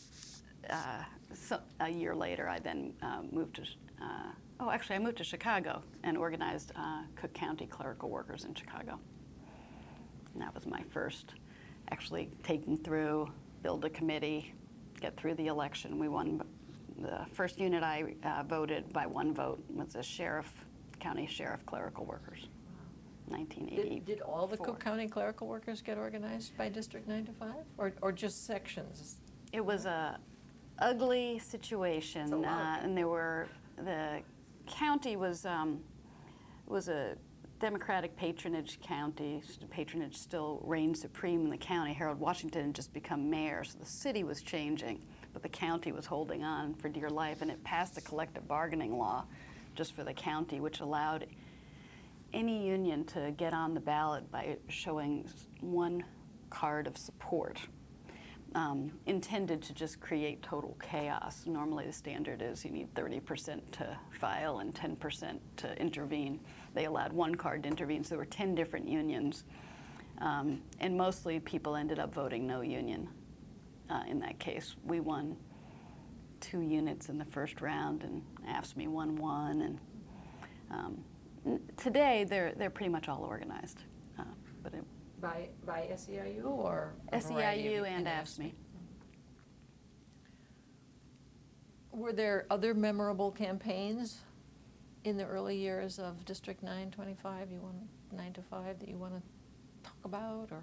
Speaker 5: so a year later, I then moved to, I moved to Chicago and organized Cook County clerical workers in Chicago. And that was my first, actually taking through, build a committee, get through the election. We won. The first unit I voted by one vote was the county sheriff clerical workers. 1980.
Speaker 1: Did all the Cook County clerical workers get organized by District 95, or just sections?
Speaker 5: It was a ugly situation, and the county was a Democratic patronage county. Patronage still reigned supreme in the county. Harold Washington had just become mayor, so the city was changing, but the county was holding on for dear life, and it passed a collective bargaining law just for the county, which allowed any union to get on the ballot by showing one card of support, intended to just create total chaos. Normally the standard is you need 30% to file and 10% to intervene. They allowed one card to intervene, so there were 10 different unions. And mostly people ended up voting no union in that case. We won 2 units in the first round, and AFSCME won 1. And today, they're pretty much all organized, but
Speaker 1: by SEIU or a variety
Speaker 5: SEIU
Speaker 1: of-
Speaker 5: and AFSCME.
Speaker 1: Were there other memorable campaigns in the early years of District 925? 9 to 5 that you want to talk about, or?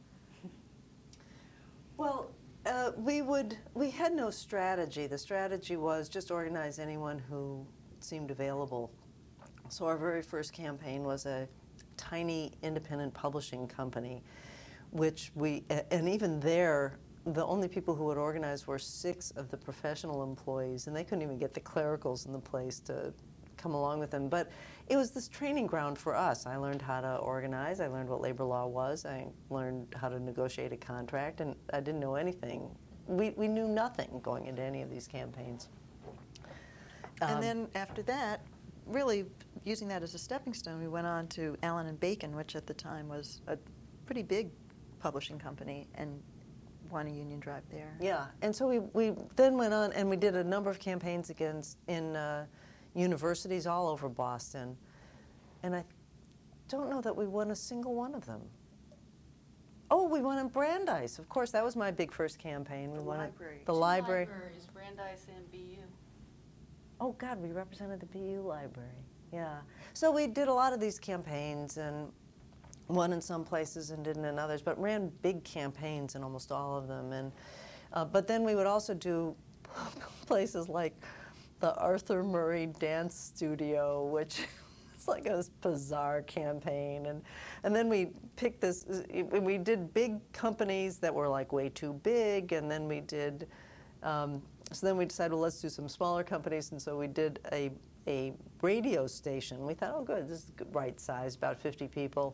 Speaker 3: Well, we had no strategy. The strategy was just organize anyone who seemed available. So our very first campaign was a tiny independent publishing company, and even there, the only people who would organize were 6 of the professional employees, and they couldn't even get the clericals in the place to come along with them. But it was this training ground for us. I learned how to organize. I learned what labor law was. I learned how to negotiate a contract, and I didn't know anything. We knew nothing going into any of these campaigns.
Speaker 4: And then after that, really using that as a stepping stone, we went on to Allen and Bacon, which at the time was a pretty big publishing company, and won a union drive there.
Speaker 3: Yeah, and so we then went on and we did a number of campaigns in universities all over Boston, and I don't know that we won a single one of them. Oh, we won in Brandeis. Of course, that was my big first campaign. We won at the library.
Speaker 5: Libraries, Brandeis and BU.
Speaker 3: Oh God, we represented the BU library. Yeah. So we did a lot of these campaigns, and won in some places and didn't in others, but ran big campaigns in almost all of them. And but then we would also do places like the Arthur Murray Dance Studio, which was like a bizarre campaign. And then we picked this. We did big companies that were like way too big, and then we did. So then we decided, well, let's do some smaller companies, and so we did a radio station. We thought, oh, good, this is the right size, about 50 people.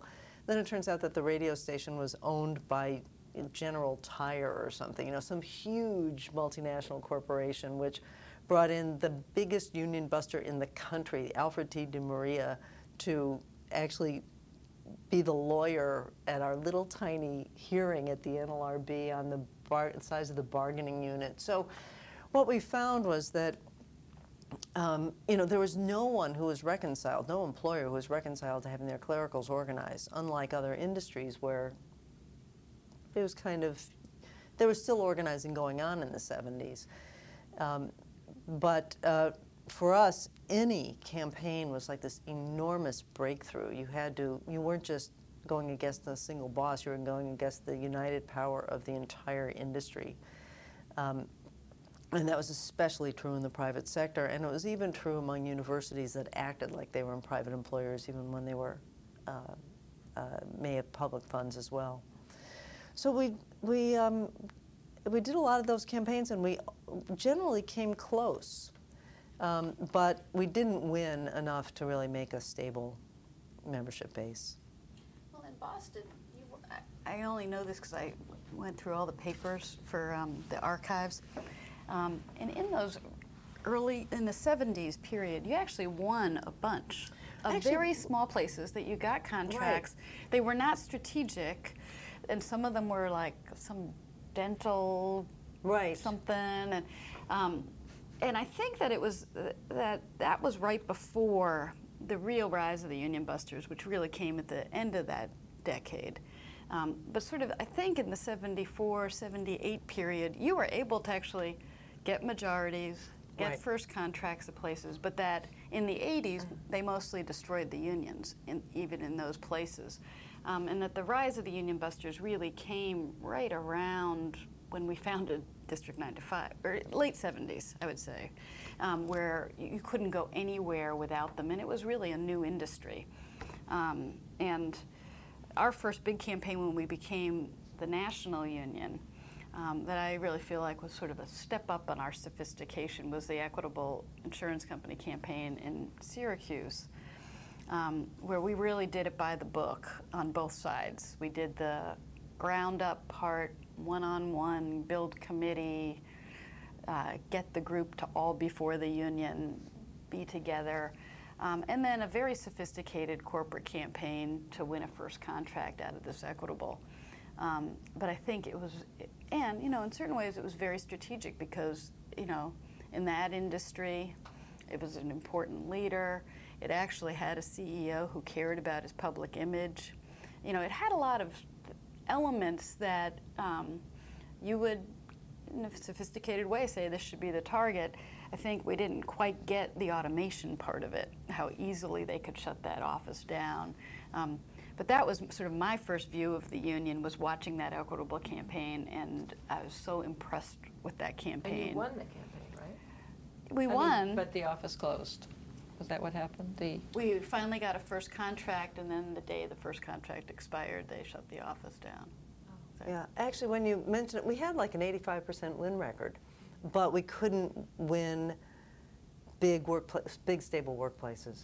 Speaker 3: Then it turns out that the radio station was owned by General Tire or something, you know, some huge multinational corporation which brought in the biggest union buster in the country, Alfred T. DeMaria, to actually be the lawyer at our little tiny hearing at the NLRB on the size of the bargaining unit. So what we found was that you know, there was no one who was reconciled, no employer who was reconciled to having their clericals organized, unlike other industries where it was kind of, there was still organizing going on in the 70s. But for us, any campaign was like this enormous breakthrough. You weren't just going against a single boss, you were going against the united power of the entire industry. And that was especially true in the private sector, and it was even true among universities that acted like they were private employers, even when they were may have public funds as well. So we did a lot of those campaigns, and we generally came close, but we didn't win enough to really make a stable membership base.
Speaker 5: Well, in Boston, I only know this because I went through all the papers for the archives. And in those in the 70s period, you actually won a bunch of very small places that you got contracts. Right. They were not strategic, and some of them were like some dental something. And I think that it was that was right before the real rise of the Union Busters, which really came at the end of that decade. But sort of, I think in the 74, 78 period, you were able to actually get majorities, get first contracts at places, but that in the 80s, they mostly destroyed the unions, even in those places. And that the rise of the Union Busters really came right around when we founded District 95, or late 70s, I would say, where you couldn't go anywhere without them, and it was really a new industry. And our first big campaign when we became the national union, that I really feel like was sort of a step up on our sophistication, was the Equitable Insurance Company campaign in Syracuse, where we really did it by the book on both sides. We did the ground up part, one-on-one, build committee, get the group to all before the union, be together, and then a very sophisticated corporate campaign to win a first contract out of this Equitable. But I think it was, and you know, in certain ways it was very strategic because, you know, in that industry, it was an important leader. It actually had a CEO who cared about his public image. You know, it had a lot of elements that you would, in a sophisticated way, say this should be the target. I think we didn't quite get the automation part of it, how easily they could shut that office down. But that was sort of my first view of the union, was watching that Equitable campaign, and I was so impressed with that campaign.
Speaker 1: And you won the campaign, right?
Speaker 5: We won.
Speaker 1: But the office closed. Was that what happened?
Speaker 5: We finally got a first contract, and then the day the first contract expired, they shut the office down. So.
Speaker 3: Yeah, actually, when you mentioned it, we had like an 85% win record, but we couldn't win big stable workplaces.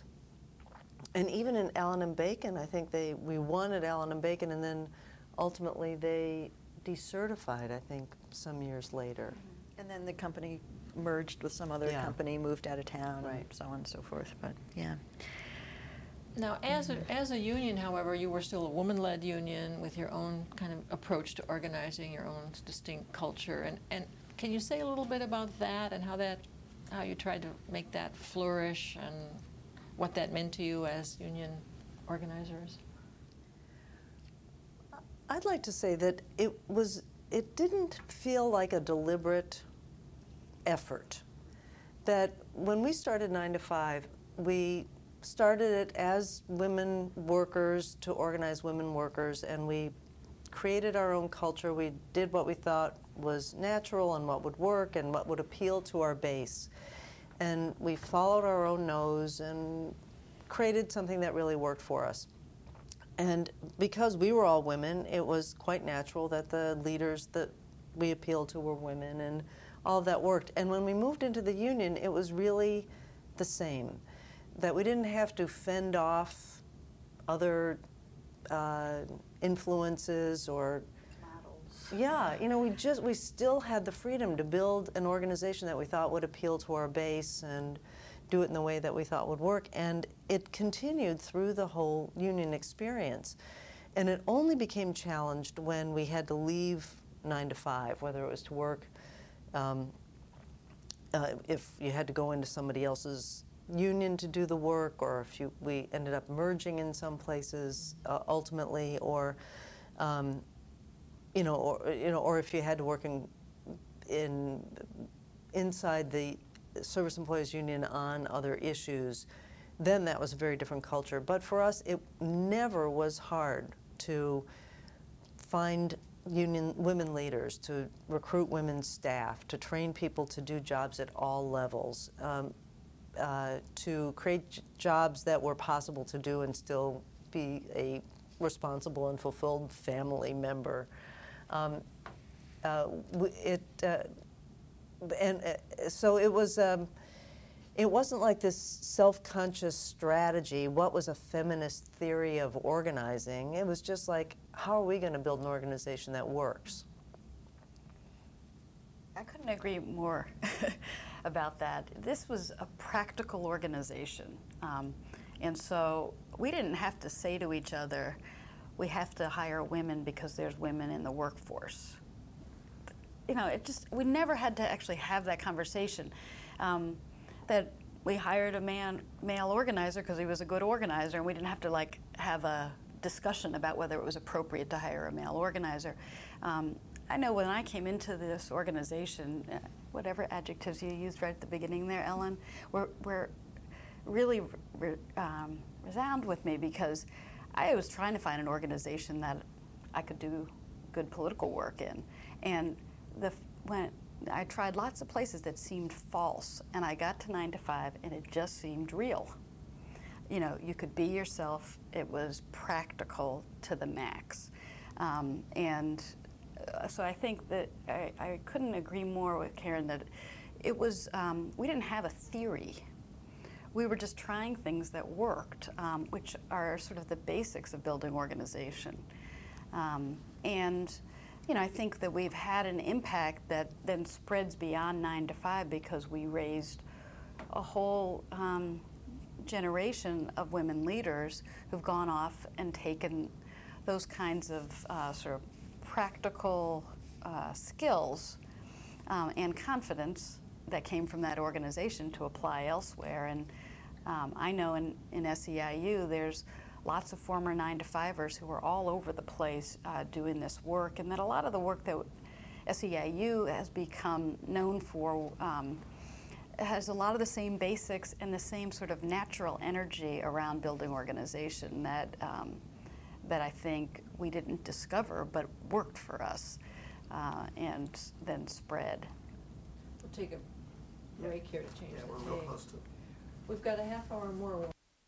Speaker 3: And even in Allen and Bacon, I think we won at Allen and Bacon, and then ultimately they decertified, I think, some years later.
Speaker 4: And then the company merged with some other company, moved out of town, and so on and so forth. But yeah.
Speaker 1: Now, as a union, however, you were still a woman-led union with your own kind of approach to organizing, your own distinct culture. And can you say a little bit about that and how you tried to make that flourish and what that meant to you as union organizers?
Speaker 3: I'd like to say that it didn't feel like a deliberate effort. That when we started 9 to 5, we started it as women workers to organize women workers, and we created our own culture. We did what we thought was natural and what would work and what would appeal to our base. And we followed our own nose and created something that really worked for us. And because we were all women, it was quite natural that the leaders that we appealed to were women, and all of that worked. And when we moved into the union, it was really the same, that we didn't have to fend off other influences or
Speaker 5: Models.
Speaker 3: yeah, you know, we still had the freedom to build an organization that we thought would appeal to our base and do it in the way that we thought would work. And it continued through the whole union experience. And it only became challenged when we had to leave 9 to 5, whether it was to work, if you had to go into somebody else's union to do the work, or if we ended up merging in some places ultimately, or or if you had to work inside the Service Employees Union on other issues, then that was a very different culture. But for us, it never was hard to find union women leaders, to recruit women's staff, to train people to do jobs at all levels, to create jobs that were possible to do and still be a responsible and fulfilled family member. So it was. It wasn't like this self-conscious strategy. What was a feminist theory of organizing? It was just like, how are we going to build an organization that works?
Speaker 5: I couldn't agree more about that. This was a practical organization. And so we didn't have to say to each other, we have to hire women because there's women in the workforce. You know, we never had to actually have that conversation. That we hired a male organizer because he was a good organizer, and we didn't have to have a discussion about whether it was appropriate to hire a male organizer. I know when I came into this organization, whatever adjectives you used right at the beginning there, Ellen, were really resound with me, because I was trying to find an organization that I could do good political work in. And when I tried lots of places that seemed false, and I got to 9 to 5, and it just seemed real. You know, you could be yourself. It was practical to the max. So I think that I couldn't agree more with Karen that it was, we didn't have a theory. We were just trying things that worked, which are sort of the basics of building organization. You know, I think that we've had an impact that then spreads beyond 9 to 5, because we raised a whole generation of women leaders who've gone off and taken those kinds of sort of practical skills and confidence that came from that organization to apply elsewhere. And I know in SEIU there's lots of former 9 to 5ers who are all over the place doing this work, and that a lot of the work that SEIU has become known for has a lot of the same basics and the same sort of natural energy around building organization that I think we didn't discover but worked for us and then spread.
Speaker 1: We'll take a break here to change
Speaker 2: Yeah,
Speaker 1: the
Speaker 2: we're real
Speaker 1: date.
Speaker 2: close to.
Speaker 1: We've got a half hour more.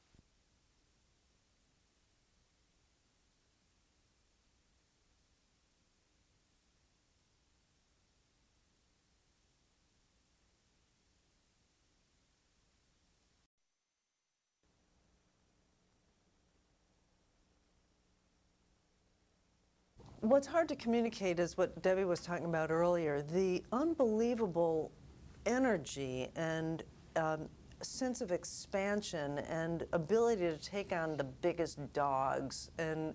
Speaker 3: What's hard to communicate is what Debbie was talking about earlier, the unbelievable energy and sense of expansion and ability to take on the biggest dogs, and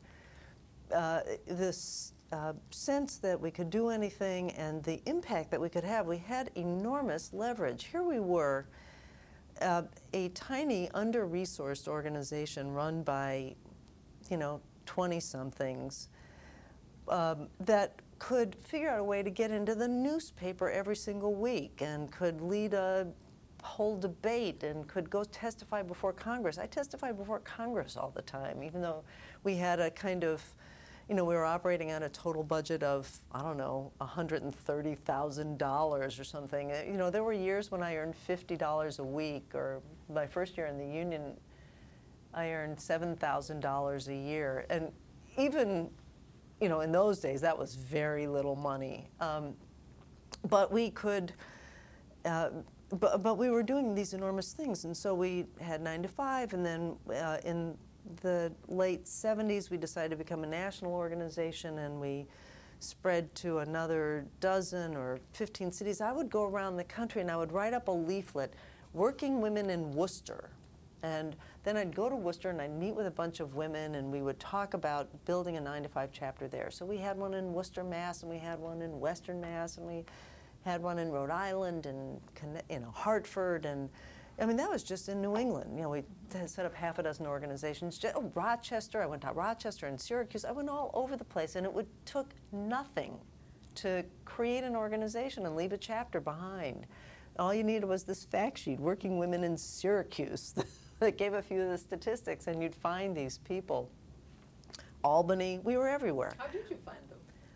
Speaker 3: this sense that we could do anything and the impact that we could have. We had enormous leverage. Here we were, a tiny, under-resourced organization run by, 20-somethings, that could figure out a way to get into the newspaper every single week, and could lead a whole debate, and could go testify before Congress. I testify before Congress all the time, even though we had a kind of, we were operating on a total budget of, I don't know, $130,000 or something. There were years when I earned $50 a week, or my first year in the union, I earned $7,000 a year. And even in those days, that was very little money. But we could, but we were doing these enormous things. And so we had 9 to 5, and then in the late 70s, we decided to become a national organization, and we spread to another dozen or 15 cities. I would go around the country and I would write up a leaflet, Working Women in Worcester. And then I'd go to Worcester and I'd meet with a bunch of women, and we would talk about building a 9-to-5 chapter there. So we had one in Worcester, Mass, and we had one in Western Mass, and we had one in Rhode Island and Hartford, and I mean, that was just in New England. We set up half a dozen organizations. Rochester, I went to Rochester and Syracuse. I went all over the place, and it took nothing to create an organization and leave a chapter behind. All you needed was this fact sheet, Working Women in Syracuse, that gave a few of the statistics, and you'd find these people. Albany, we were everywhere.
Speaker 1: How did you find them?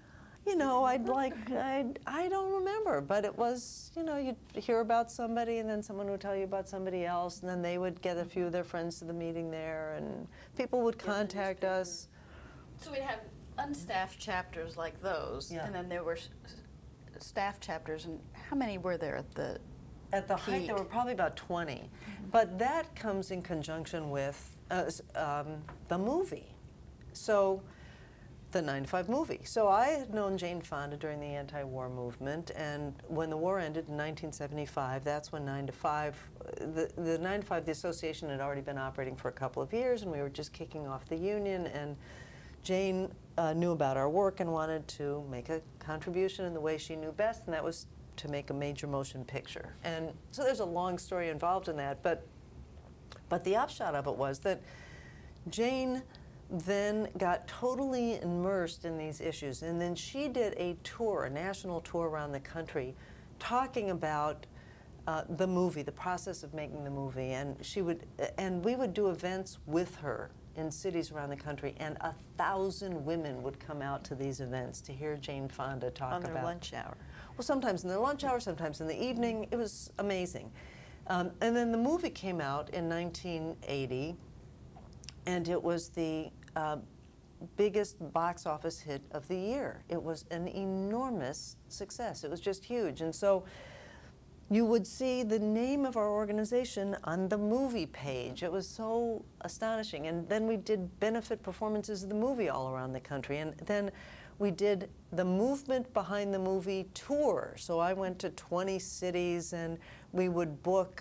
Speaker 3: I don't remember, but it was, you'd hear about somebody, and then someone would tell you about somebody else, and then they would get a few of their friends to the meeting there, and people would contact us.
Speaker 5: So we'd have unstaffed chapters like those,
Speaker 3: Yeah.
Speaker 5: and then there were staff chapters, and how many were there at the
Speaker 3: At the height, there were probably about 20, but that comes in conjunction with the movie. So, the 9-to-5 movie. So I had known Jane Fonda during the anti-war movement, and when the war ended in 1975, that's when 9-to-5, the 9-to-5, the association had already been operating for a couple of years, and we were just kicking off the union, and Jane knew about our work and wanted to make a contribution in the way she knew best, and that was to make a major motion picture. And so there's a long story involved in that, but the upshot of it was that Jane then got totally immersed in these issues, and then she did a tour, a national tour around the country, talking about the movie, the process of making the movie, and we would do events with her in cities around the country, and 1,000 women would come out to these events to hear Jane Fonda talk about.
Speaker 4: On their lunch hour.
Speaker 3: Well, sometimes in their lunch hour, sometimes in the evening. It was amazing. And then the movie came out in 1980, and it was the biggest box office hit of the year. It was an enormous success. It was just huge. And so you would see the name of our organization on the movie page. It was so astonishing. And then we did benefit performances of the movie all around the country. And then we did the Movement Behind the Movie tour. So I went to 20 cities, and we would book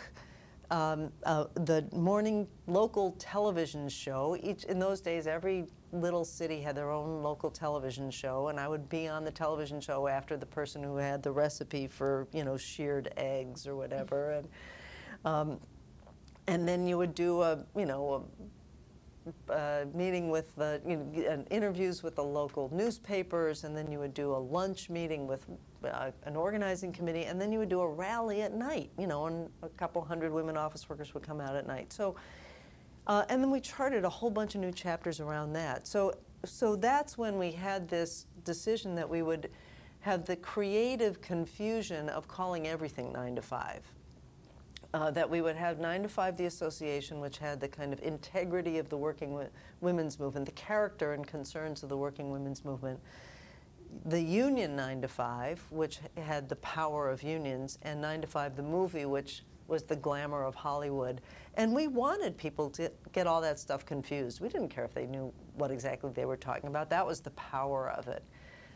Speaker 3: the morning local television show. In those days, every little city had their own local television show, and I would be on the television show after the person who had the recipe for, sheared eggs or whatever, and then you would do a meeting with interviews with the local newspapers, and then you would do a lunch meeting with an organizing committee, and then you would do a rally at night, and a couple hundred women office workers would come out at night. So, and then we charted a whole bunch of new chapters around that. So that's when we had this decision that we would have the creative confusion of calling everything 9-to-5. That we would have 9-to-5, the association, which had the kind of integrity of the working women's movement, the character and concerns of the working women's movement. The union 9-to-5, which had the power of unions, and 9-to-5, the movie, which was the glamour of Hollywood. And we wanted people to get all that stuff confused. We didn't care if they knew what exactly they were talking about. That was the power of it.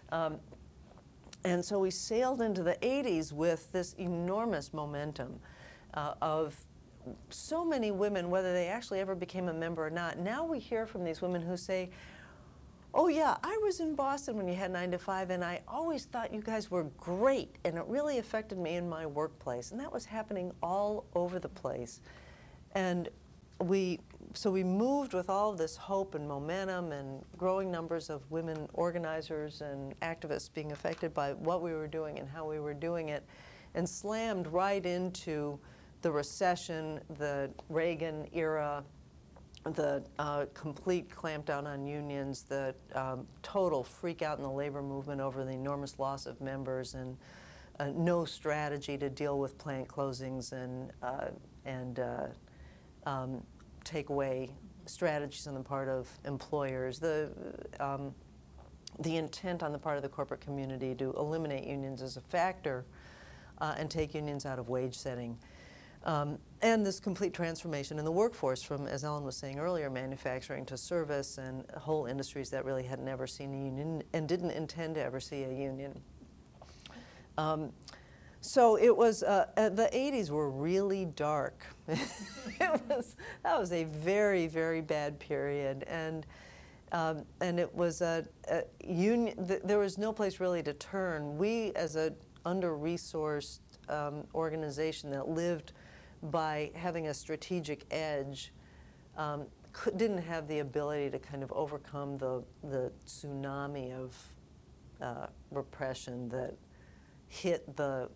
Speaker 3: And so we sailed into the 80s with this enormous momentum of so many women, whether they actually ever became a member or not. Now we hear from these women who say, oh yeah, I was in Boston when you had 9-to-5, and I always thought you guys were great, and it really affected me in my workplace. And that was happening all over the place. And so we moved with all this hope and momentum and growing numbers of women organizers and activists being affected by what we were doing and how we were doing it, and slammed right into the recession, the Reagan era, the complete clampdown on unions, the total freak out in the labor movement over the enormous loss of members, and no strategy to deal with plant closings and take away strategies on the part of employers. The intent on the part of the corporate community to eliminate unions as a factor and take unions out of wage setting. And this complete transformation in the workforce from, as Ellen was saying earlier, manufacturing to service and whole industries that really had never seen a union and didn't intend to ever see a union. So it was, the 80s were really dark. That was a very, very bad period. And it was a union, there was no place really to turn. We, as a under-resourced organization that lived by having a strategic edge, didn't have the ability to kind of overcome the tsunami of repression that hit the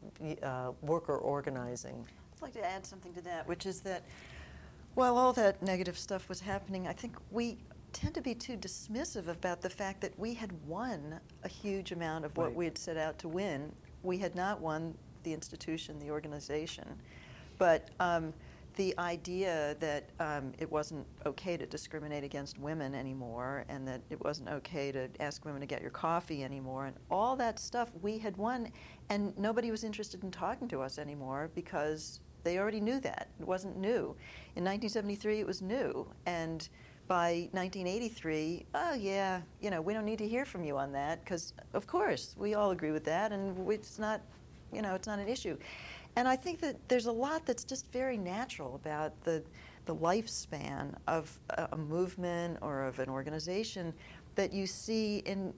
Speaker 3: worker organizing.
Speaker 4: I'd like to add something to that, which is that while all that negative stuff was happening, I think we tend to be too dismissive about the fact that we had won a huge amount of what
Speaker 3: Right.
Speaker 4: we had set out to win. We had not won the institution, the organization, but the idea that it wasn't okay to discriminate against women anymore, and that it wasn't okay to ask women to get your coffee anymore, and all that stuff we had won, and nobody was interested in talking to us anymore because they already knew that. It wasn't new. In 1973, it was new, and by 1983, oh yeah, we don't need to hear from you on that because, of course, we all agree with that, and it's not, it's not an issue. And I think that there's a lot that's just very natural about the lifespan of a movement or of an organization that you see in,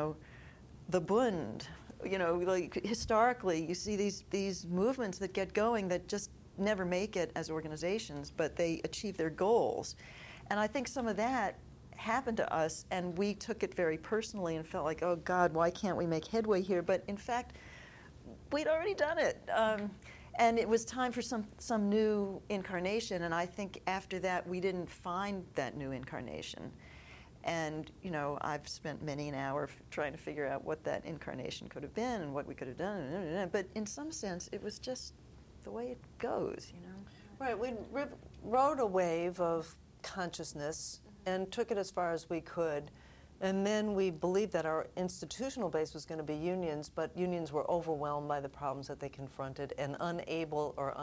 Speaker 4: the Bund. Like historically, you see these movements that get going that just never make it as organizations, but they achieve their goals. And I think some of that happened to us, and we took it very personally and felt like, oh God, why can't we make headway here? But in fact, we'd already done it. And it was time for some new incarnation, and I think after that we didn't find that new incarnation. And I've spent many an hour trying to figure out what that incarnation could have been and what we could have done. But in some sense, it was just the way it goes,
Speaker 3: Right, we rode a wave of consciousness and took it as far as we could. And then we believed that our institutional base was going to be unions, but unions were overwhelmed by the problems that they confronted and unable or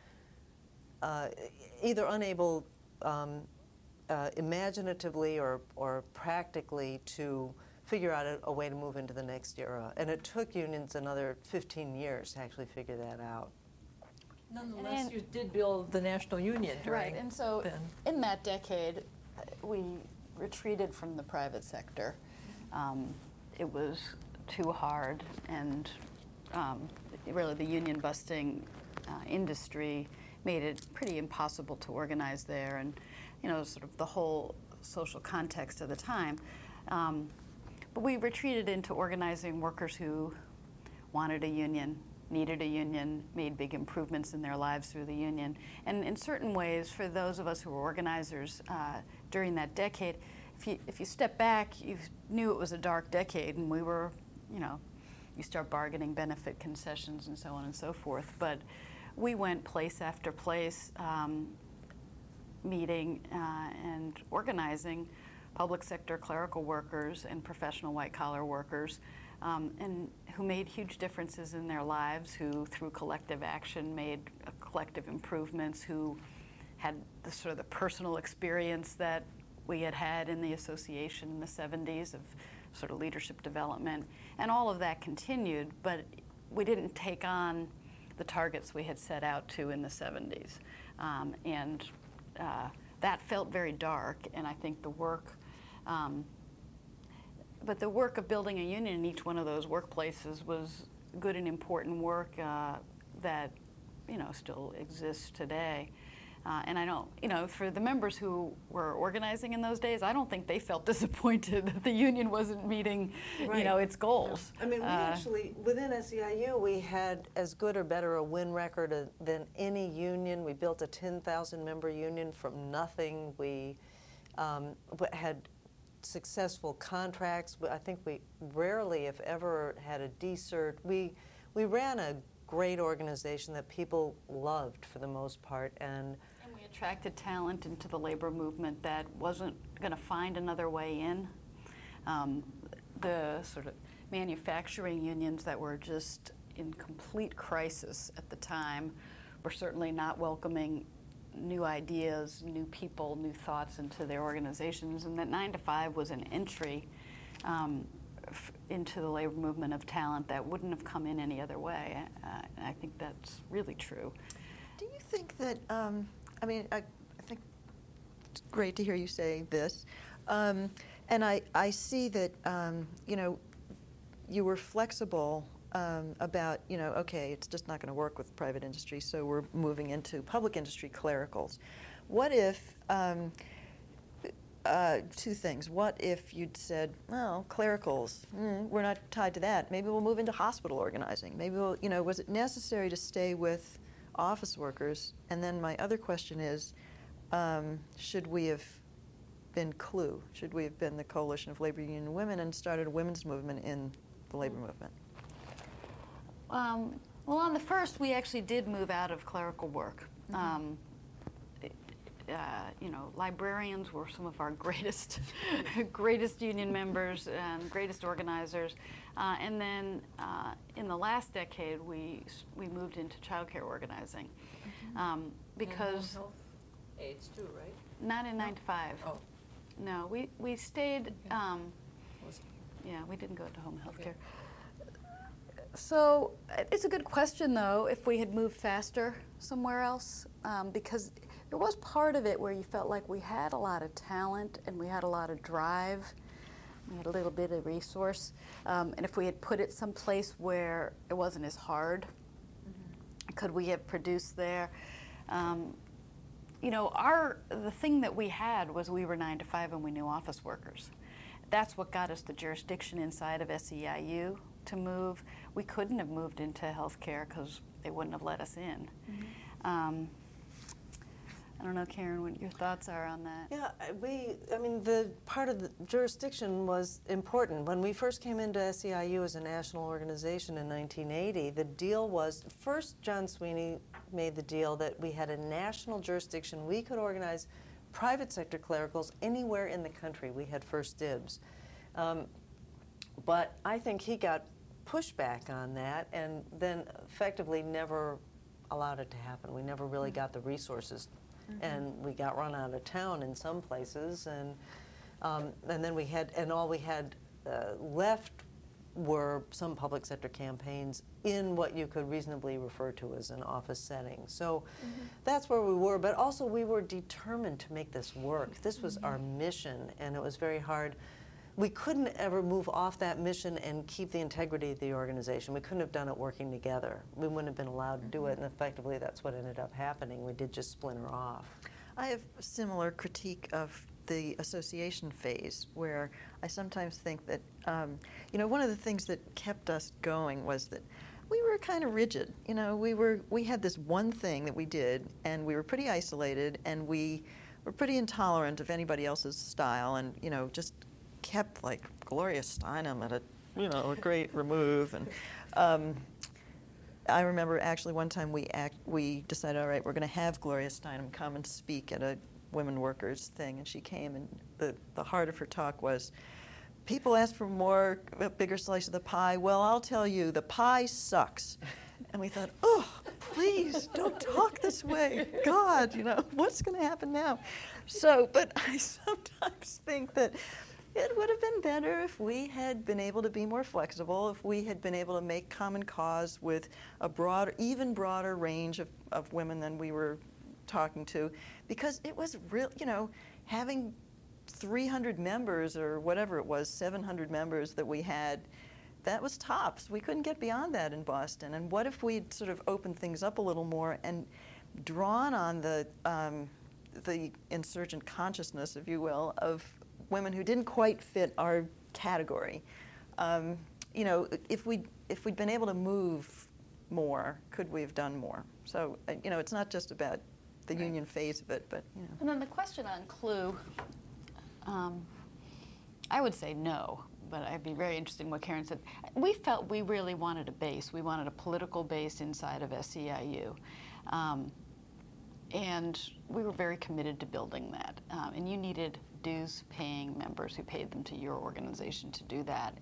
Speaker 3: either unable imaginatively or practically to figure out a way to move into the next era. And it took unions another 15 years to actually figure that out.
Speaker 1: Nonetheless, you did build the National Union during
Speaker 5: Right, and so
Speaker 1: then.
Speaker 5: in that decade, we retreated from the private sector. It was too hard, and really the union busting industry made it pretty impossible to organize there, and sort of the whole social context of the time. But we retreated into organizing workers who wanted a union, needed a union, made big improvements in their lives through the union. And in certain ways, for those of us who were organizers during that decade, if you step back, you knew it was a dark decade, and we were, you start bargaining benefit concessions and so on and so forth. But we went place after place, meeting and organizing public sector clerical workers and professional white-collar workers, and who made huge differences in their lives, who through collective action made collective improvements, who had the sort of the personal experience that we had in the association in the 70s of sort of leadership development. And all of that continued, but we didn't take on the targets we had set out to in the 70s. That felt very dark, and I think the work, but the work of building a union in each one of those workplaces was good and important work that, still exists today. And I don't, for the members who were organizing in those days, I don't think they felt disappointed that the union wasn't meeting, its goals.
Speaker 3: I mean, we actually, within SEIU, we had as good or better a win record than any union. We built a 10,000-member union from nothing. We had successful contracts. I think we rarely, if ever, had a decert. We ran a great organization that people loved for the most part, and
Speaker 5: we attracted talent into the labor movement that wasn't going to find another way in. The sort of manufacturing unions that were just in complete crisis at the time were certainly not welcoming new ideas, new people, new thoughts into their organizations, and that 9 to 5 was an entry into the labor movement of talent that wouldn't have come in any other way. And I think that's really true.
Speaker 4: Do you think that, I mean, I think it's great to hear you say this, and I see that, you know, you were flexible about, you know, okay, it's just not going to work with private industry, so we're moving into public industry clericals. What if, two things. What if you'd said, well, clericals, we're not tied to that. Maybe we'll move into hospital organizing. Maybe we'll, you know, was it necessary to stay with office workers? And then my other question is, should we have been CLUE? Should we have been the Coalition of Labor Union Women and started a women's movement in the labor movement?
Speaker 5: Well, on the first, we actually did move out of clerical work. You know, librarians were some of our greatest, greatest union members and greatest organizers. And then in the last decade, we moved into childcare organizing because
Speaker 1: Home health aides too, right?
Speaker 5: not in 9 to 5.
Speaker 1: Oh.
Speaker 5: No, we stayed.
Speaker 1: Was-
Speaker 5: Yeah, we didn't go to home health
Speaker 1: Okay.
Speaker 5: care. So it's a good question, though, if we had moved faster somewhere else, because there was part of it where you felt like we had a lot of talent and we had a lot of drive, we had a little bit of resource, and if we had put it someplace where it wasn't as hard, could we have produced there? You know, the thing that we had was we were 9 to 5 and we knew office workers. That's what got us the jurisdiction inside of SEIU to move. We couldn't have moved into healthcare because they wouldn't have let us in. I don't know, Karen, what your thoughts are on that.
Speaker 3: Yeah, I mean, the part of the jurisdiction was important. When we first came into SEIU as a national organization in 1980, the deal was, first John Sweeney made the deal that we had a national jurisdiction. We could organize private sector clericals anywhere in the country. We had first dibs. But I think he got pushback on that and then effectively never allowed it to happen. We never really got the resources. And we got run out of town in some places, and then we had, and all we had left were some public sector campaigns in what you could reasonably refer to as an office setting. So that's where we were, but also we were determined to make this work. This was our mission, and it was very hard. We couldn't ever move off that mission and keep the integrity of the organization. We couldn't have done it working together. We wouldn't have been allowed to do it, and effectively that's what ended up happening. We did just splinter off.
Speaker 4: I have a similar critique of the association phase, where I sometimes think that, you know, one of the things that kept us going was that we were kind of rigid. You know, we had this one thing that we did, and we were pretty isolated, and we were pretty intolerant of anybody else's style, and, you know, just kept like Gloria Steinem at a great remove. And I remember actually one time we decided, all right, we're going to have Gloria Steinem come and speak at a women workers thing, and she came, and the heart of her talk was, people ask for a bigger slice of the pie. Well, I'll tell you, the pie sucks. And we thought, oh, please don't talk this way. God, you know, what's going to happen now? So, but I sometimes think that it would have been better if we had been able to be more flexible, if we had been able to make common cause with a even broader range of women than we were talking to, because it was real, you know, having 300 members or whatever it was, 700 members that we had, that was tops. We couldn't get beyond that in Boston. And what if we'd sort of opened things up a little more and drawn on the insurgent consciousness, if you will, of women who didn't quite fit our category. You know, if we'd been able to move more, could we have done more? So, you know, it's not just about the union phase of it, but, you know.
Speaker 5: And then the question on CLUE, I would say no, but I'd be very interested in what Karen said. We felt we really wanted a base. We wanted a political base inside of SEIU. And we were very committed to building that. And you needed dues-paying members who paid them to your organization to do that.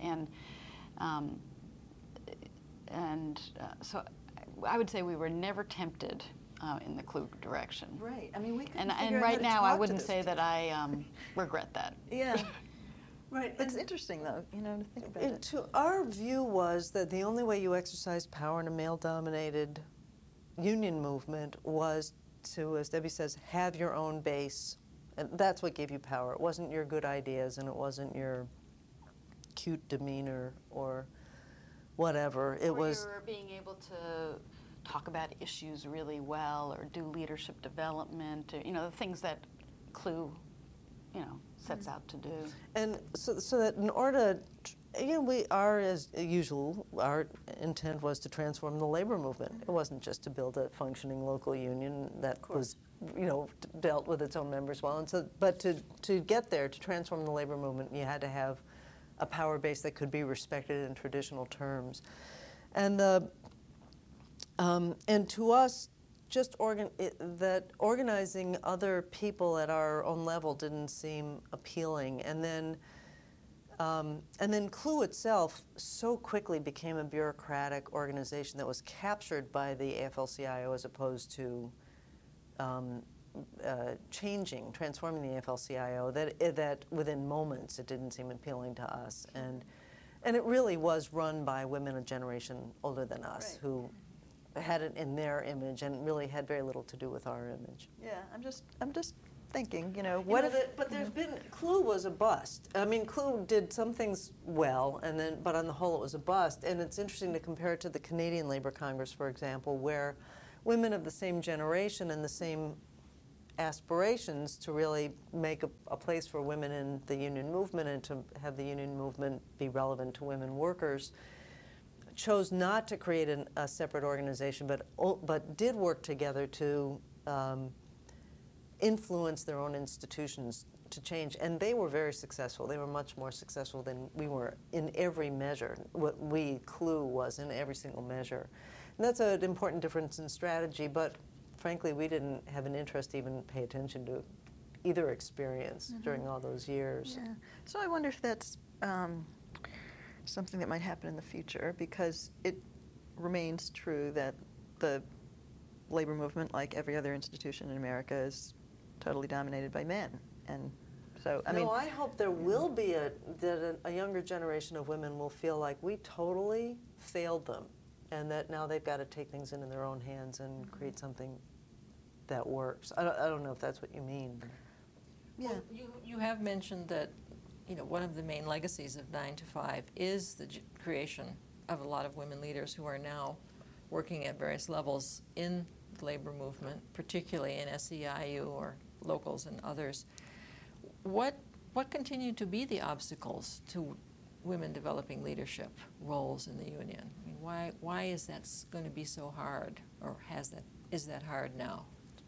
Speaker 5: So I would say we were never tempted in the CLU direction.
Speaker 4: Right. I mean, we couldn't
Speaker 5: And
Speaker 4: figure out how
Speaker 5: right
Speaker 4: to
Speaker 5: now,
Speaker 4: talk
Speaker 5: I
Speaker 4: to
Speaker 5: wouldn't
Speaker 4: those
Speaker 5: say that
Speaker 4: people.
Speaker 5: I regret that.
Speaker 4: Yeah.
Speaker 3: Right.
Speaker 4: It's interesting, though, to think about it.
Speaker 3: To our view was that the only way you exercised power in a male-dominated union movement was to, as Debbie says, have your own base. And that's what gave you power. It wasn't your good ideas, and it wasn't your cute demeanor or whatever. It was
Speaker 5: Or being able to talk about issues really well, or do leadership development, or, the things that CLU, sets out to do.
Speaker 3: And so that in order to, we are, as usual, our intent was to transform the labor movement. It wasn't just to build a functioning local union that was, dealt with its own members well. And so, but to get there, to transform the labor movement, you had to have a power base that could be respected in traditional terms. And to us, just that organizing other people at our own level didn't seem appealing. And then CLU itself so quickly became a bureaucratic organization that was captured by the AFL-CIO as opposed to transforming the AFL-CIO, that within moments it didn't seem appealing to us. And it really was run by women a generation older than us,
Speaker 4: Right.
Speaker 3: who had it in their image and really had very little to do with our image.
Speaker 4: Yeah, I'm just thinking, what if...
Speaker 3: But there's been, CLU was a bust. I mean, CLU did some things well, but on the whole it was a bust. And it's interesting to compare it to the Canadian Labour Congress, for example, where women of the same generation and the same aspirations to really make a place for women in the union movement and to have the union movement be relevant to women workers, chose not to create a separate organization, but did work together to influence their own institutions to change. And they were very successful. They were much more successful than we were in every measure, what we, CLU, was in every single measure. And that's an important difference in strategy, but frankly, we didn't have an interest to even pay attention to either experience during all those years.
Speaker 4: Yeah. So I wonder if that's something that might happen in the future, because it remains true that the labor movement, like every other institution in America, is totally dominated by men. And so,
Speaker 3: I hope there will be that a younger generation of women will feel like we totally failed them, and that now they've got to take things into their own hands and create something that works. I don't know if that's what you mean.
Speaker 4: yeah.
Speaker 1: Well, you have mentioned that one of the main legacies of 9 to 5 is the creation of a lot of women leaders who are now working at various levels in the labor movement, particularly in SEIU or locals and others. What continue to be the obstacles to women developing leadership roles in the union? I mean, why is that going to be so hard, or is that hard now?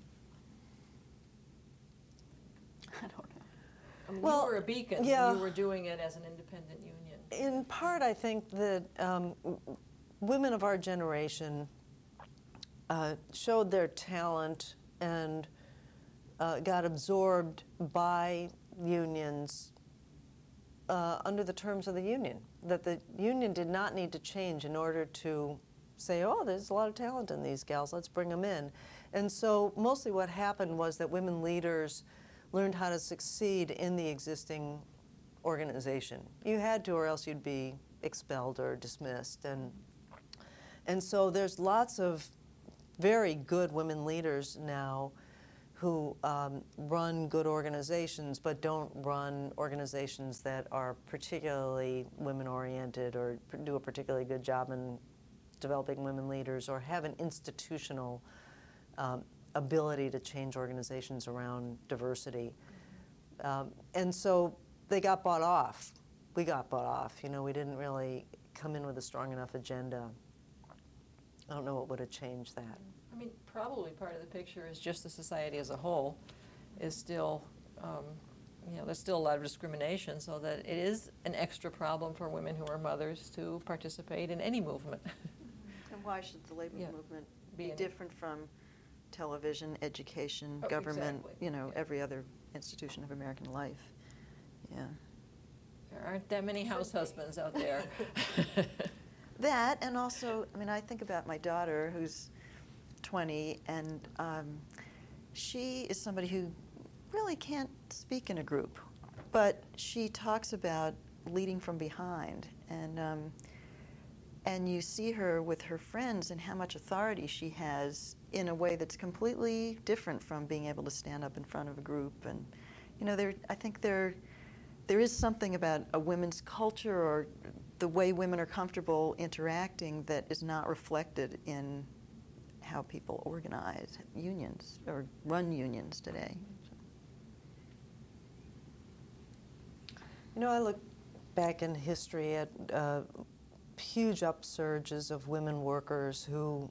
Speaker 5: I don't know.
Speaker 1: I mean,
Speaker 3: Well,
Speaker 1: you were a beacon.
Speaker 3: yeah.
Speaker 1: You were doing it as an independent union.
Speaker 3: In part, I think that women of our generation showed their talent and got absorbed by unions under the terms of the union, that the union did not need to change in order to say, oh, there's a lot of talent in these gals, let's bring them in. And so mostly what happened was that women leaders learned how to succeed in the existing organization. You had to, or else you'd be expelled or dismissed. And so there's lots of very good women leaders now who run good organizations, but don't run organizations that are particularly women-oriented or do a particularly good job in developing women leaders, or have an institutional ability to change organizations around diversity. And so they got bought off. We got bought off. We didn't really come in with a strong enough agenda. I don't know what would have changed that.
Speaker 1: I mean, probably part of the picture is just the society as a whole is still, there's still a lot of discrimination, so that it is an extra problem for women who are mothers to participate in any movement.
Speaker 4: And why should the labor
Speaker 1: Yeah.
Speaker 4: movement
Speaker 1: Be
Speaker 4: be
Speaker 1: in-
Speaker 4: different from television, education,
Speaker 1: Oh,
Speaker 4: government,
Speaker 1: exactly. Yeah.
Speaker 4: every other institution of American life? Yeah.
Speaker 1: There aren't that many house husbands out there.
Speaker 4: That, and also, I think about my daughter, who's 20, and she is somebody who really can't speak in a group, but she talks about leading from behind, and you see her with her friends and how much authority she has in a way that's completely different from being able to stand up in front of a group. And I think there is something about a women's culture or the way women are comfortable interacting that is not reflected in how people organize unions or run unions today.
Speaker 3: I look back in history at huge upsurges of women workers who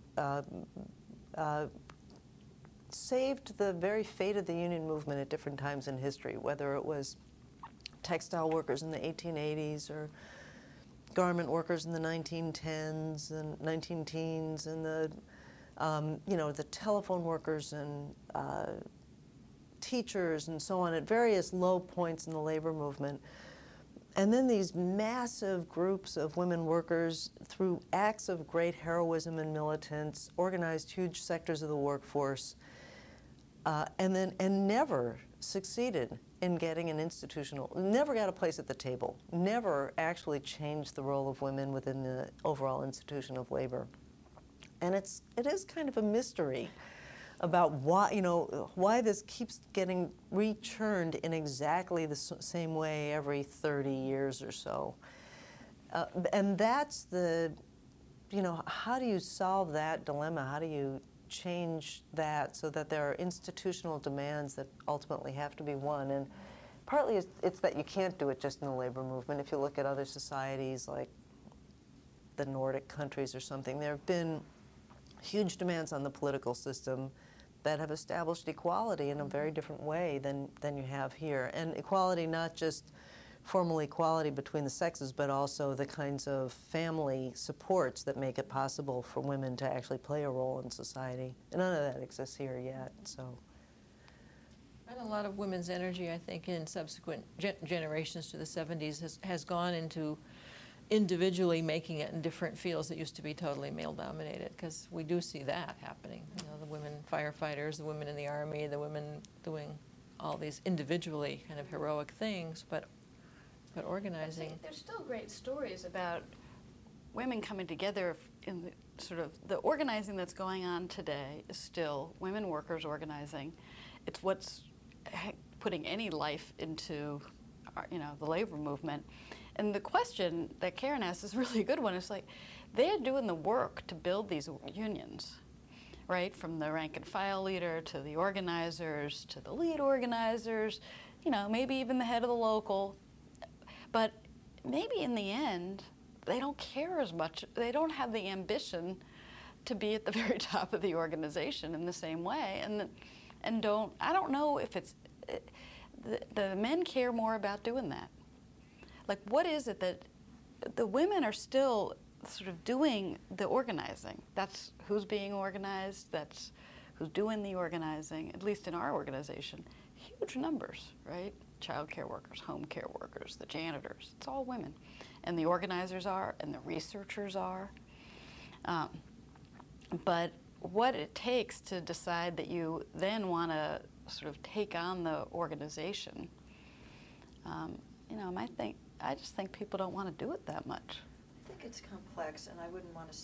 Speaker 3: saved the very fate of the union movement at different times in history, whether it was textile workers in the 1880s or garment workers in the 1910s and 19-teens, and the telephone workers and teachers and so on at various low points in the labor movement. And then these massive groups of women workers, through acts of great heroism and militance, organized huge sectors of the workforce, and never succeeded in getting never got a place at the table, never actually changed the role of women within the overall institution of labor. And it is kind of a mystery about why this keeps getting rechurned in exactly the same way every 30 years or so. And that's how do you solve that dilemma? How do you change that so that there are institutional demands that ultimately have to be won? And partly it's that you can't do it just in the labor movement. If you look at other societies like the Nordic countries or something, there have been huge demands on the political system that have established equality in a very different way than you have here. And equality, not just formal equality between the sexes, but also the kinds of family supports that make it possible for women to actually play a role in society. And none of that exists here yet, so.
Speaker 1: And a lot of women's energy, I think, in subsequent generations to the 70s has gone into individually making it in different fields that used to be totally male-dominated, because we do see that happening. The women firefighters, the women in the army, the women doing all these individually kind of heroic things, but organizing.
Speaker 5: See, there's still great stories about women coming together in the organizing that's going on today is still women workers organizing. It's what's putting any life into the labor movement. And the question that Karen asked is really a good one. It's like, they're doing the work to build these unions, right? From the rank and file leader to the organizers to the lead organizers, maybe even the head of the local. But maybe in the end, they don't care as much. They don't have the ambition to be at the very top of the organization in the same way. I don't know if it's, the men care more about doing that. Like, what is it that the women are still sort of doing the organizing? That's who's being organized, that's who's doing the organizing, at least in our organization. Huge numbers, right? Child care workers, home care workers, the janitors, it's all women. And the organizers are, and the researchers are. But what it takes to decide that you then want to sort of take on the organization, I just think people don't want to do it that much.
Speaker 4: I think it's complex, and I wouldn't want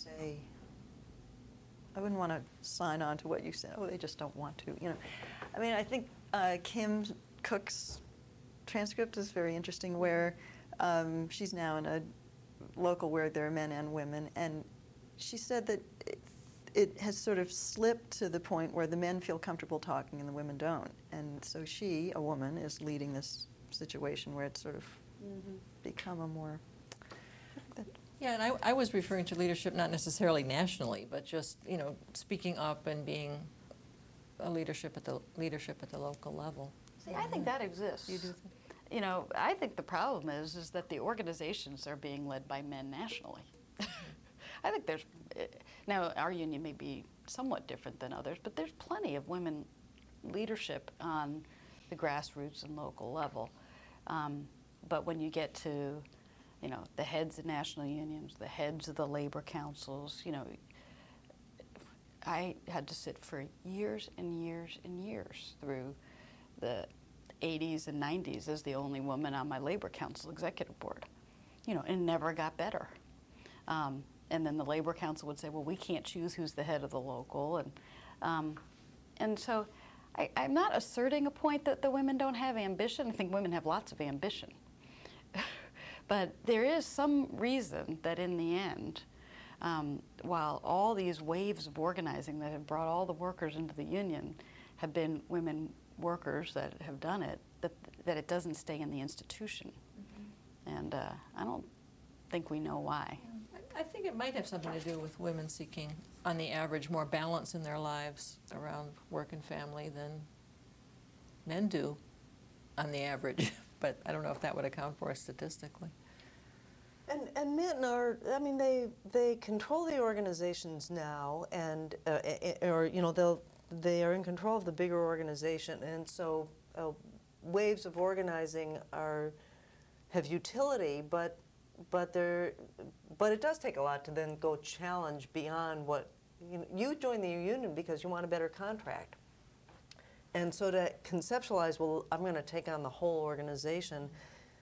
Speaker 4: to sign on to what you said. Oh, they just don't want to. I think Kim Cook's transcript is very interesting, where she's now in a local where there are men and women, and she said that it has sort of slipped to the point where the men feel comfortable talking and the women don't. And so she, a woman, is leading this situation where it's sort of become a more...
Speaker 1: Yeah, and I was referring to leadership not necessarily nationally, but just, speaking up and being a leadership at the local level.
Speaker 5: See, I think that exists.
Speaker 1: You do think?
Speaker 5: I think the problem is that the organizations are being led by men nationally. I think there's, now our union may be somewhat different than others, but there's plenty of women leadership on the grassroots and local level. But when you get to, the heads of national unions, the heads of the labor councils, I had to sit for years and years and years through the 80s and 90s as the only woman on my Labor Council executive board, and never got better. And then the Labor Council would say, well, we can't choose who's the head of the local. And so I'm not asserting a point that the women don't have ambition. I think women have lots of ambition. But there is some reason that in the end, while all these waves of organizing that have brought all the workers into the union have been women workers that have done it, that it doesn't stay in the institution. Mm-hmm. And I don't think we know why.
Speaker 1: I think it might have something to do with women seeking, on the average, more balance in their lives around work and family than men do, on the average. But I don't know if that would account for it statistically.
Speaker 3: And men are, they control the organizations now, and they are in control of the bigger organization, and so waves of organizing have utility, but it does take a lot to then go challenge beyond what you join the union because you want a better contract. And so to conceptualize, well, I'm going to take on the whole organization,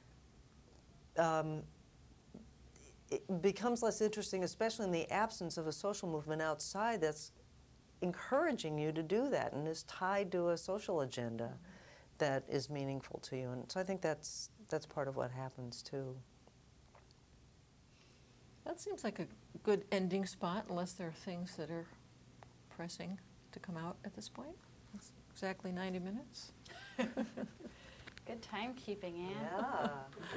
Speaker 3: it becomes less interesting, especially in the absence of a social movement outside that's encouraging you to do that and is tied to a social agenda that is meaningful to you. And so I think that's part of what happens too.
Speaker 1: That seems like a good ending spot, unless there are things that are pressing to come out at this point. It's exactly 90 minutes.
Speaker 5: Good timekeeping, Anne.
Speaker 3: Yeah.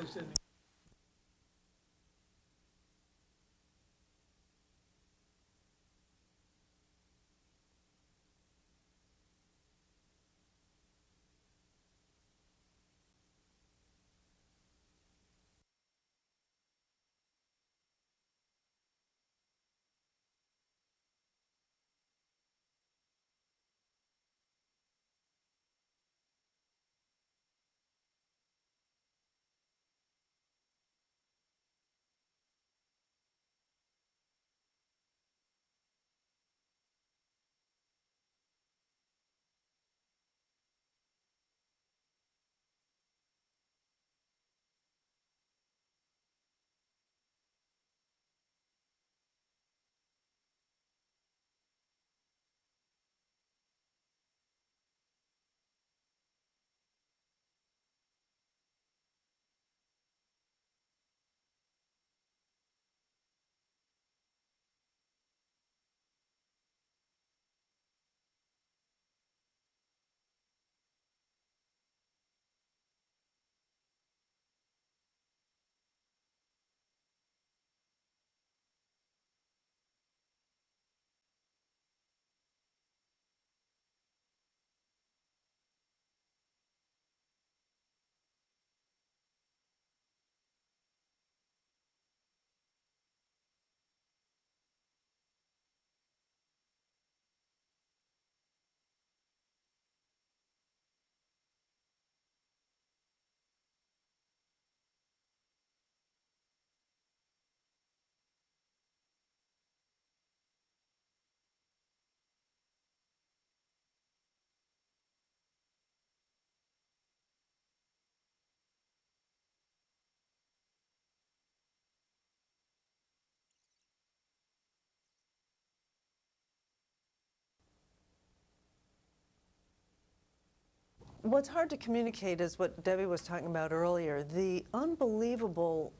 Speaker 3: What's hard to communicate is what Debbie was talking about earlier, the unbelievable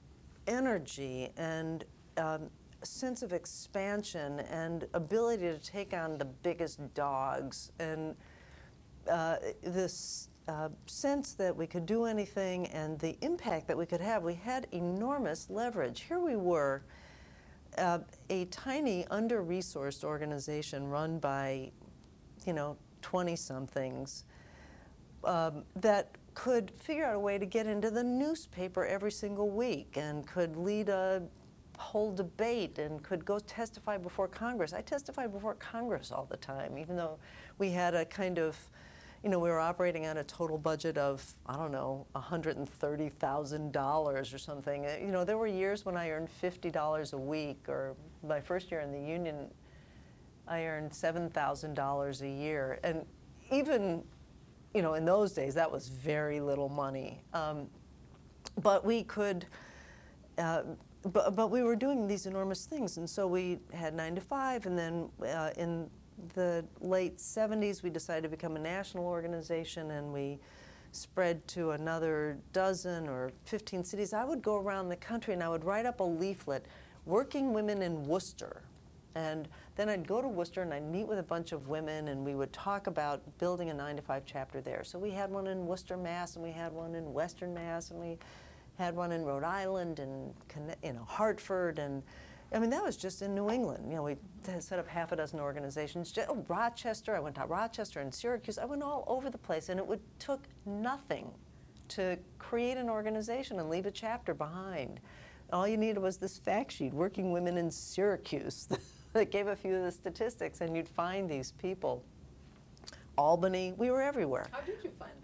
Speaker 3: energy and sense of expansion and ability to take on the biggest dogs, and this sense that we could do anything and the impact that we could have. We had enormous leverage. Here we were, a tiny, under-resourced organization run by, 20-somethings, that could figure out a way to get into the newspaper every single week and could lead a whole debate and could go testify before Congress. I testify before Congress all the time, even though we had a kind of, we were operating on a total budget of, $130,000 or something. There were years when I earned $50 a week, or my first year in the union, I earned $7,000 a year. And even, in those days, that was very little money. But we could, but we were doing these enormous things. And so we had 9 to 5, and then in the late 70s, we decided to become a national organization, and we spread to another dozen or 15 cities. I would go around the country and I would write up a leaflet, Working Women in Worcester. And then I'd go to Worcester and I'd meet with a bunch of women, and we would talk about building a 9 to 5 chapter there. So we had one in Worcester, Mass, and we had one in Western Mass, and we had one in Rhode Island and Hartford, and I mean, that was just in New England. We set up half a dozen organizations. Rochester, I went to Rochester and Syracuse. I went all over the place, and it took nothing to create an organization and leave a chapter behind. All you needed was this fact sheet, Working Women in Syracuse, that gave a few of the statistics, and you'd find these people. Albany, we were everywhere.
Speaker 1: How did you find them?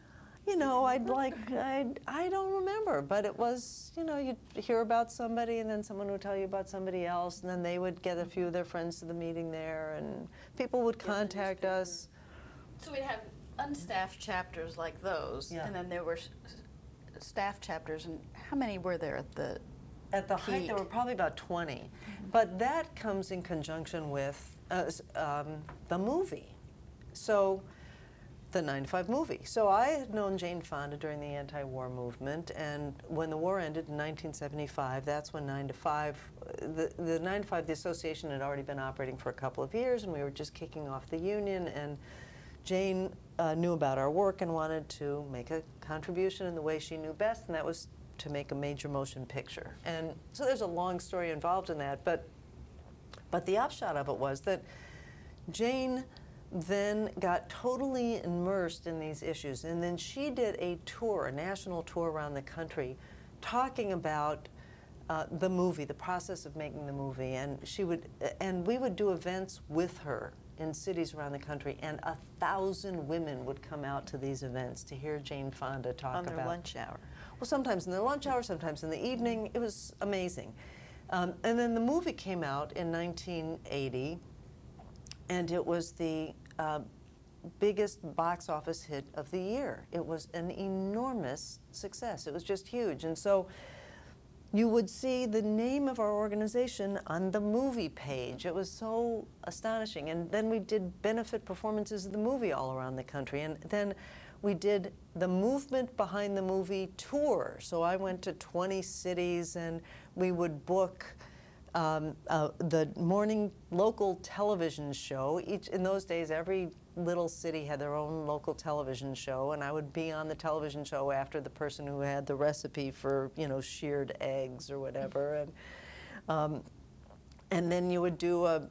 Speaker 3: I don't remember, but it was, you'd hear about somebody, and then someone would tell you about somebody else, and then they would get a few of their friends to the meeting there, and people would contact us.
Speaker 5: So we'd have unstaffed chapters like those,
Speaker 3: Yeah.
Speaker 5: and then there were staff chapters. And how many were there at the
Speaker 3: At the height, there were probably about 20. But that comes in conjunction with the movie. So, the 9 to 5 movie. So I had known Jane Fonda during the anti-war movement, and when the war ended in 1975, that's when 9 to 5, the 9 to 5, the association had already been operating for a couple of years, and we were just kicking off the union, and Jane knew about our work and wanted to make a contribution in the way she knew best, and that was to make a major motion picture. And so there's a long story involved in that, but the upshot of it was that Jane then got totally immersed in these issues, and then she did a tour, a national tour around the country, talking about the movie, the process of making the movie, and we would do events with her in cities around the country, and 1,000 women would come out to these events to hear Jane Fonda talk
Speaker 4: On
Speaker 3: about
Speaker 4: their lunch hour.
Speaker 3: Well, sometimes in their lunch hour, sometimes in the evening. It was amazing. And then the movie came out in 1980, and it was the biggest box office hit of the year. It was an enormous success. It was just huge. And so you would see the name of our organization on the movie page. It was so astonishing. And then we did benefit performances of the movie all around the country. And then we did the Movement Behind the Movie tour. So I went to 20 cities, and we would book the morning local television show. In those days, every little city had their own local television show, and I would be on the television show after the person who had the recipe for, sheared eggs or whatever, and then you would do a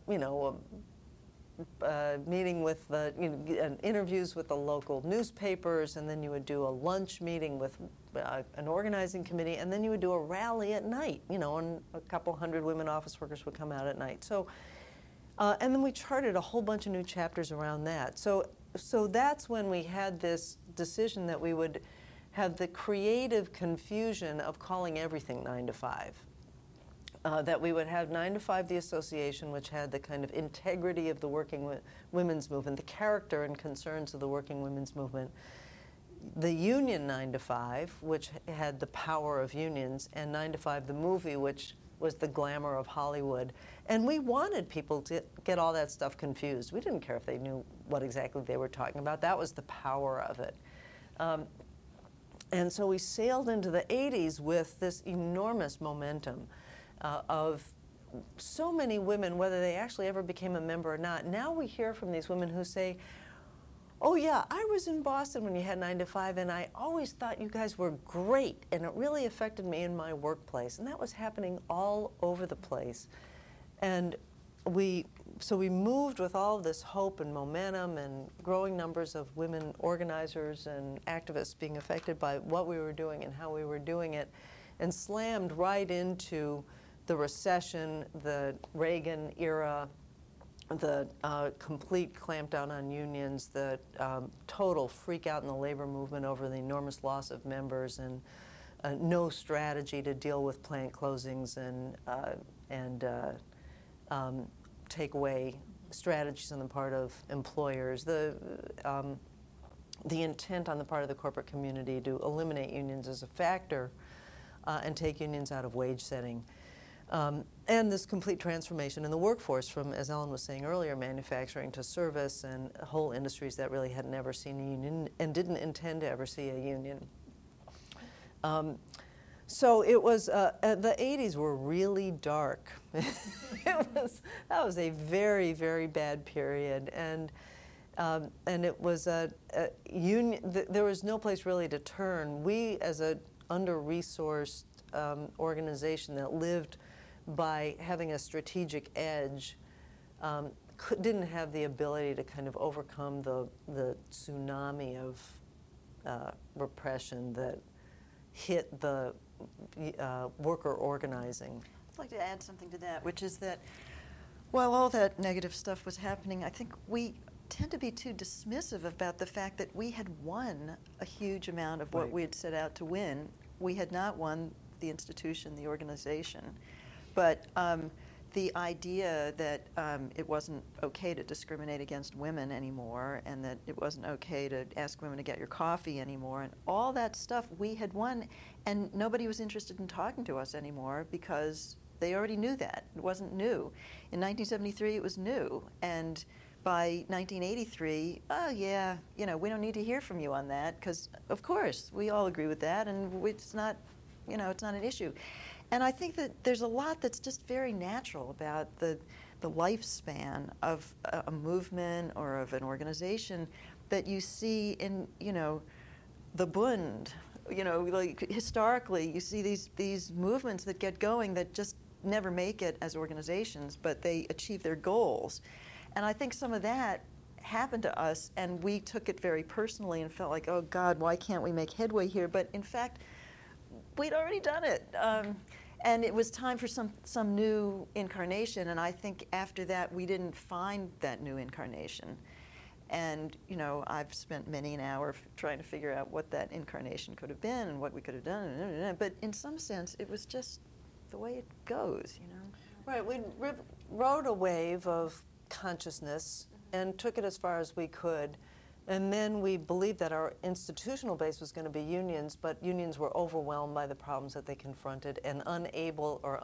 Speaker 3: meeting with interviews with the local newspapers, and then you would do a lunch meeting with an organizing committee, and then you would do a rally at night, and a couple hundred women office workers would come out at night. So, and then we charted a whole bunch of new chapters around that. So that's when we had this decision that we would have the creative confusion of calling everything 9 to 5. That we would have 9 to 5, the association, which had the kind of integrity of the working women's movement, the character and concerns of the working women's movement. The union 9 to 5, which had the power of unions, and 9 to 5, the movie, which was the glamour of Hollywood. And we wanted people to get all that stuff confused. We didn't care if they knew what exactly they were talking about. That was the power of it. And so we sailed into the 80s with this enormous momentum of so many women, whether they actually ever became a member or not. Now we hear from these women who say, oh yeah, I was in Boston when you had 9 to 5, and I always thought you guys were great, and it really affected me in my workplace. And that was happening all over the place. And so we moved with all of this hope and momentum and growing numbers of women organizers and activists being affected by what we were doing and how we were doing it, and slammed right into the recession, the Reagan era, the complete clampdown on unions, the total freak out in the labor movement over the enormous loss of members, and no strategy to deal with plant closings and take away strategies on the part of employers, the intent on the part of the corporate community to eliminate unions as a factor and take unions out of wage setting. And this complete transformation in the workforce from, as Ellen was saying earlier, manufacturing to service and whole industries that really had never seen a union and didn't intend to ever see a union. So it was, the 80s were really dark. That was a very, very bad period. And it was a union, there was no place really to turn. We, as an under-resourced organization that lived by having a strategic edge, didn't have the ability to kind of overcome the tsunami of repression that hit the worker organizing.
Speaker 4: I'd like to add something to that, which is that while all that negative stuff was happening, I think we tend to be too dismissive about the fact that we had won a huge amount of what
Speaker 3: Right.
Speaker 4: we had set out to win. We had not won the institution, the organization, but the idea that it wasn't okay to discriminate against women anymore, and that it wasn't okay to ask women to get your coffee anymore, and all that stuff we had won, and nobody was interested in talking to us anymore because they already knew that. It wasn't new. In 1973, it was new, and by 1983, oh yeah, you know, we don't need to hear from you on that because, of course, we all agree with that, and it's not, you know, it's not an issue. And I think that there's a lot that's just very natural about the lifespan of a movement or of an organization that you see in, you know, the Bund. You know, like historically, you see these movements that get going that just never make it as organizations, but they achieve their goals. And I think some of that happened to us, and we took it very personally and felt like, oh God, why can't we make headway here? But in fact, we'd already done it. And it was time for some new incarnation, and I think after that we didn't find that new incarnation. And, you know, I've spent many an hour trying to figure out what that incarnation could have been and what we could have done, but in some sense it was just the way it goes, you know.
Speaker 3: Right, we rode a wave of consciousness and took it as far as we could. And then we believed that our institutional base was going to be unions, but unions were overwhelmed by the problems that they confronted and unable or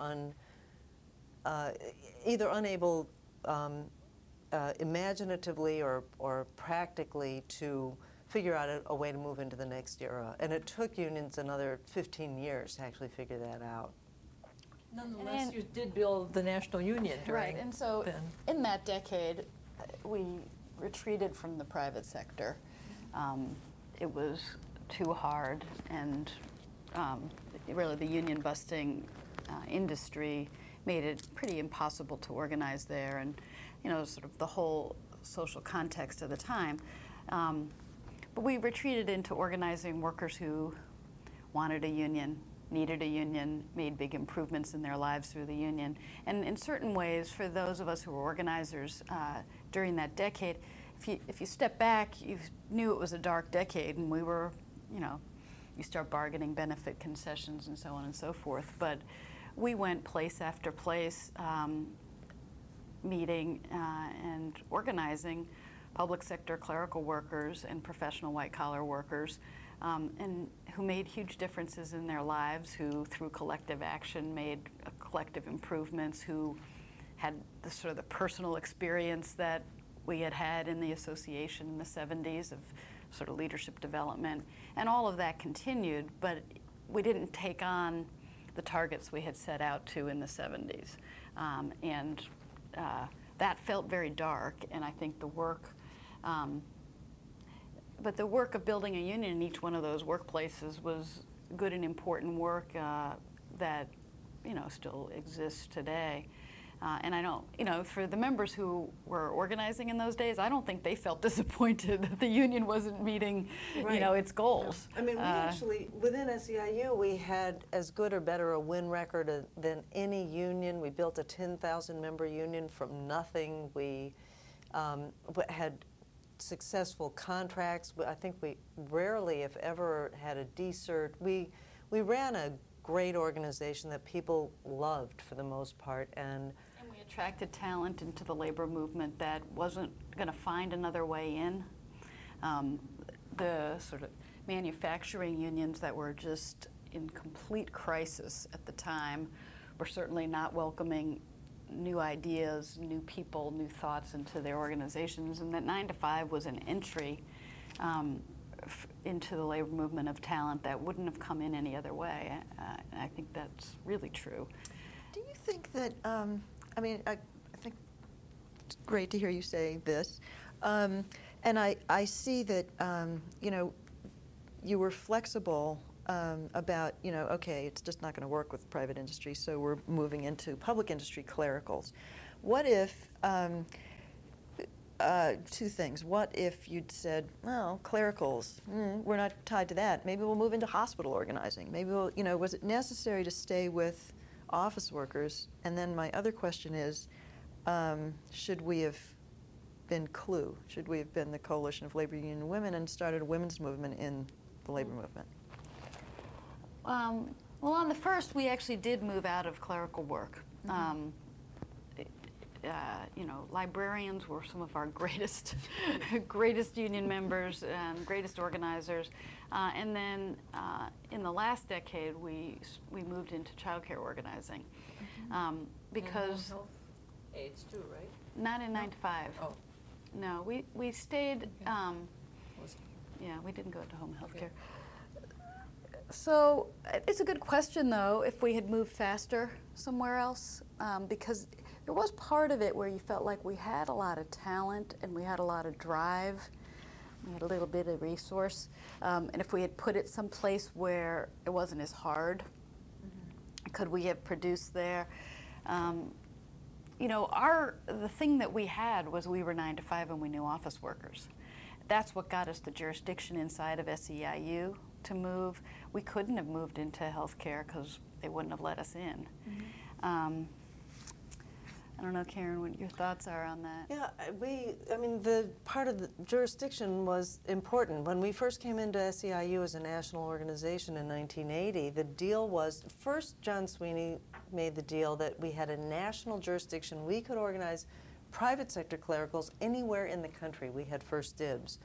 Speaker 3: either unable imaginatively or practically to figure out a way to move into the next era. And it took unions another 15 years to actually figure that out.
Speaker 1: Nonetheless, you did build the National Union during
Speaker 5: Right, and so
Speaker 1: then.
Speaker 5: in that decade, we retreated from the private sector. It was too hard, and really the union busting industry made it pretty impossible to organize there, and you know, sort of the whole social context of the time. But we retreated into organizing workers who wanted a union, needed a union, made big improvements in their lives through the union. And in certain ways, for those of us who were organizers during that decade, if you step back, you knew it was a dark decade, and we were, you know, you start bargaining benefit concessions and so on and so forth. But we went place after place, meeting and organizing public sector clerical workers and professional white-collar workers, and who made huge differences in their lives, who through collective action made collective improvements, who had the sort of the personal experience that we had in the association in the 70s of sort of leadership development. And all of that continued, but we didn't take on the targets we had set out to in the 70s. That felt very dark, and I think the work, but the work of building a union in each one of those workplaces was good and important work that, you know, still exists today. And I don't, you know, for the members who were organizing in those days, I don't think they felt disappointed that the union wasn't meeting, you know, its goals.
Speaker 3: I mean, we actually, within SEIU, we had as good or better a win record than any union. We built a 10,000 member union from nothing. We had successful contracts. I think we rarely, if ever, had a decert. We ran a great organization that people loved for the most part, and
Speaker 5: we attracted talent into the labor movement that wasn't going to find another way in. The sort of manufacturing unions that were just in complete crisis at the time were certainly not welcoming new ideas, new people, new thoughts into their organizations, and that 9 to 5 was an entry into the labor movement of talent that wouldn't have come in any other way. I think that's really true.
Speaker 4: Do you think that, I mean, I think it's great to hear you say this, and I see that, you know, you were flexible about, you know, okay, it's just not going to work with private industry, so we're moving into public industry clericals. What if, two things. What if you'd said, well, clericals, we're not tied to that. Maybe we'll move into hospital organizing. Maybe we'll, you know, was it necessary to stay with office workers? And then my other question is, should we have been CLUE? Should we have been the Coalition of Labor Union Women and started a women's movement in the labor movement?
Speaker 5: Well, on the first, we actually did move out of clerical work. You know, librarians were some of our greatest, greatest union members and greatest organizers. And then in the last decade, we moved into childcare organizing because
Speaker 1: Health aides too, right?
Speaker 5: not in 9 to 5.
Speaker 1: Oh.
Speaker 5: No, we stayed.
Speaker 1: Was-
Speaker 5: Yeah, we didn't go into home health care. So it's a good question, though, if we had moved faster somewhere else, because there was part of it where you felt like we had a lot of talent and we had a lot of drive, we had a little bit of resource, and if we had put it someplace where it wasn't as hard, could we have produced there? You know, the thing that we had was we were 9 to 5 and we knew office workers. That's what got us the jurisdiction inside of SEIU to move. We couldn't have moved into healthcare because they wouldn't have let us in. I don't know, Karen, what your thoughts are on that.
Speaker 3: Yeah, I mean, the part of the jurisdiction was important. When we first came into SEIU as a national organization in 1980, the deal was, first John Sweeney made the deal that we had a national jurisdiction. We could organize private sector clericals anywhere in the country. We had first dibs.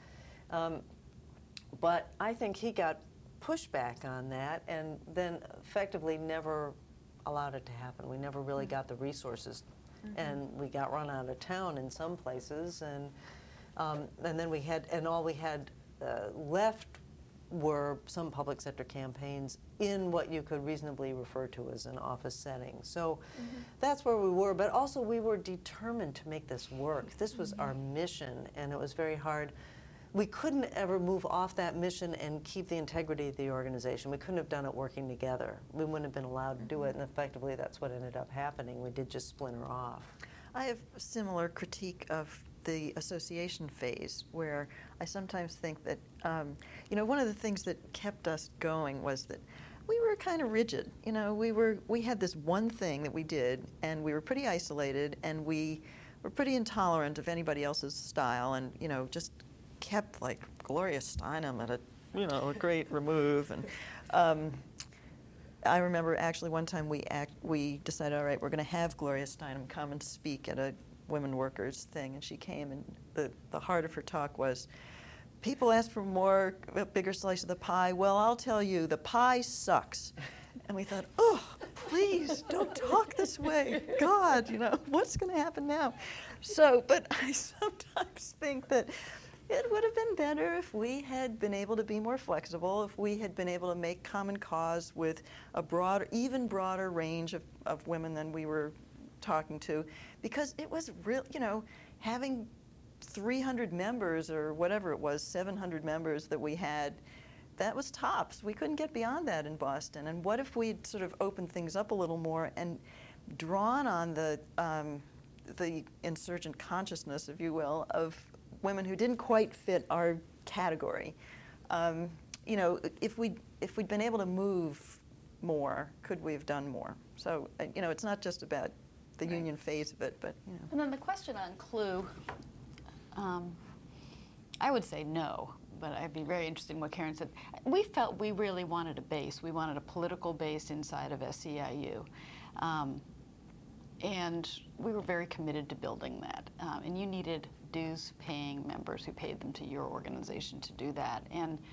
Speaker 3: But I think he got pushback on that and then effectively never allowed it to happen. We never really got the resources. And we got run out of town in some places, and then we had, and all we had left were some public sector campaigns in what you could reasonably refer to as an office setting. So that's where we were, but also we were determined to make this work. This was our mission, and it was very hard. We couldn't ever move off that mission and keep the integrity of the organization. We couldn't have done it working together. We wouldn't have been allowed to do it, and effectively that's what ended up happening. We did just splinter off.
Speaker 4: I have a similar critique of the association phase, where I sometimes think that, you know, one of the things that kept us going was that we were kind of rigid. You know, we had this one thing that we did, and we were pretty isolated, and we were pretty intolerant of anybody else's style, and, you know, just kept like Gloria Steinem at a great remove. And I remember actually one time we decided, all right, we're going to have Gloria Steinem come and speak at a women workers thing, and she came, and the heart of her talk was, people ask for a bigger slice of the pie. Well, I'll tell you, the pie sucks. And we thought, oh, please don't talk this way. God, you know, what's going to happen now? So, but I sometimes think that it would have been better if we had been able to be more flexible, if we had been able to make common cause with a even broader range of women than we were talking to, because it was real, you know, having 300 members or whatever it was, 700 members that we had, that was tops. We couldn't get beyond that in Boston. And what if we'd sort of opened things up a little more and drawn on the insurgent consciousness, if you will, of women who didn't quite fit our category. You know, if we'd been able to move more, could we have done more? So, you know, it's not just about the union phase of it, but, you know.
Speaker 5: And then the question on CLUE, I would say no, but I'd be very interested in what Karen said. We felt we really wanted a base. We wanted a political base inside of SEIU. And we were very committed to building that. And you needed dues-paying members who paid them to your organization to do that.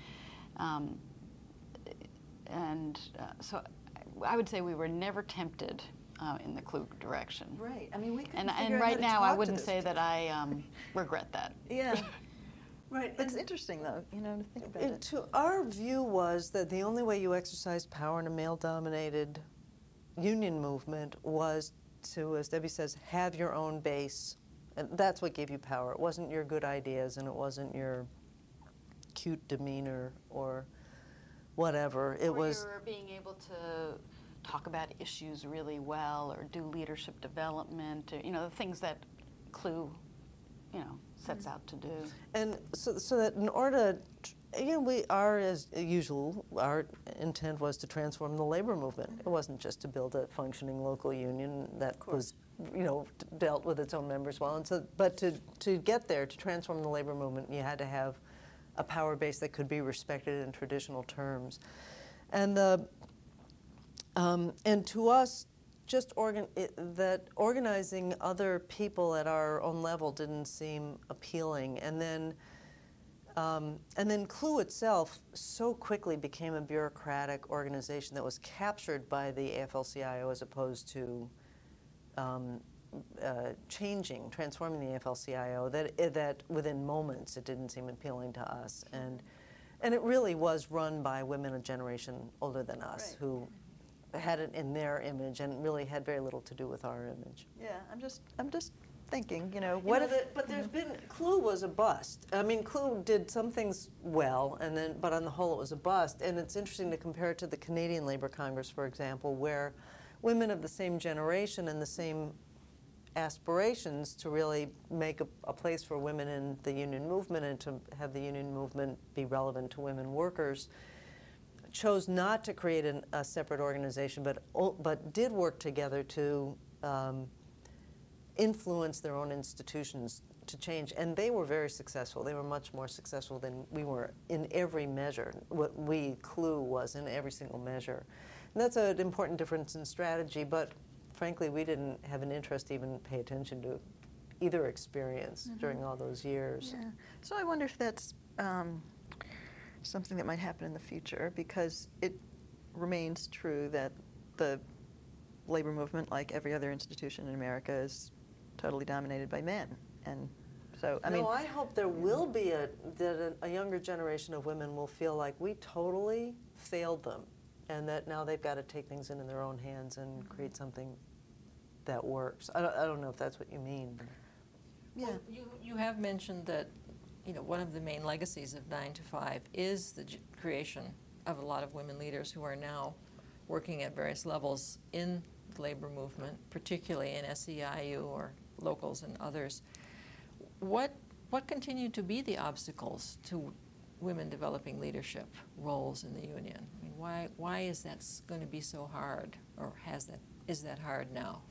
Speaker 5: So I would say we were never tempted in the CLUE direction.
Speaker 4: Right. I mean, we couldn't
Speaker 5: And
Speaker 4: figure out
Speaker 5: right
Speaker 4: how to
Speaker 5: now,
Speaker 4: talk
Speaker 5: I
Speaker 4: to
Speaker 5: wouldn't
Speaker 4: this
Speaker 5: say that I regret that.
Speaker 3: Yeah. Right.
Speaker 4: It's interesting, though, to think about it.
Speaker 3: To our view was that the only way you exercised power in a male-dominated union movement was to, as Debbie says, have your own base. And that's what gave you power. It wasn't your good ideas, and it wasn't your cute demeanor or whatever. It was
Speaker 5: Or being able to talk about issues really well, or do leadership development, or, the things that CLUE, sets out to do.
Speaker 3: And so that in order to, we are, as usual, our intent was to transform the labor movement. It wasn't just to build a functioning local union that was, dealt with its own members well. And so, but to get there, to transform the labor movement, you had to have a power base that could be respected in traditional terms. And to us, just that organizing other people at our own level didn't seem appealing. And then CLUE itself so quickly became a bureaucratic organization that was captured by the AFL-CIO as opposed to transforming the AFL-CIO, that within moments it didn't seem appealing to us. And it really was run by women a generation older than us,
Speaker 4: Right.
Speaker 3: who had it in their image and really had very little to do with our image.
Speaker 4: Yeah, I'm just thinking, what if...
Speaker 3: But there's been, CLUE was a bust. I mean, CLUE did some things well, but on the whole it was a bust. And it's interesting to compare it to the Canadian Labour Congress, for example, where women of the same generation and the same aspirations to really make a place for women in the union movement and to have the union movement be relevant to women workers, chose not to create a separate organization, but did work together to influence their own institutions to change. And they were very successful. They were much more successful than we were in every measure, what CLUE was in every single measure. And that's an important difference in strategy, but frankly, we didn't have an interest to even pay attention to either experience during all those years.
Speaker 4: Yeah. So I wonder if that's something that might happen in the future, because it remains true that the labor movement, like every other institution in America, is totally dominated by men. And so,
Speaker 3: I hope there will be a younger generation of women will feel like we totally failed them, and that now they've got to take things into their own hands and create something that works. I don't know if that's what you mean.
Speaker 4: yeah.
Speaker 1: Well, you have mentioned that one of the main legacies of 9 to 5 is the creation of a lot of women leaders who are now working at various levels in the labor movement, particularly in SEIU or locals and others. What continue to be the obstacles to women developing leadership roles in the union? I mean, why is that going to be so hard, or is that hard now?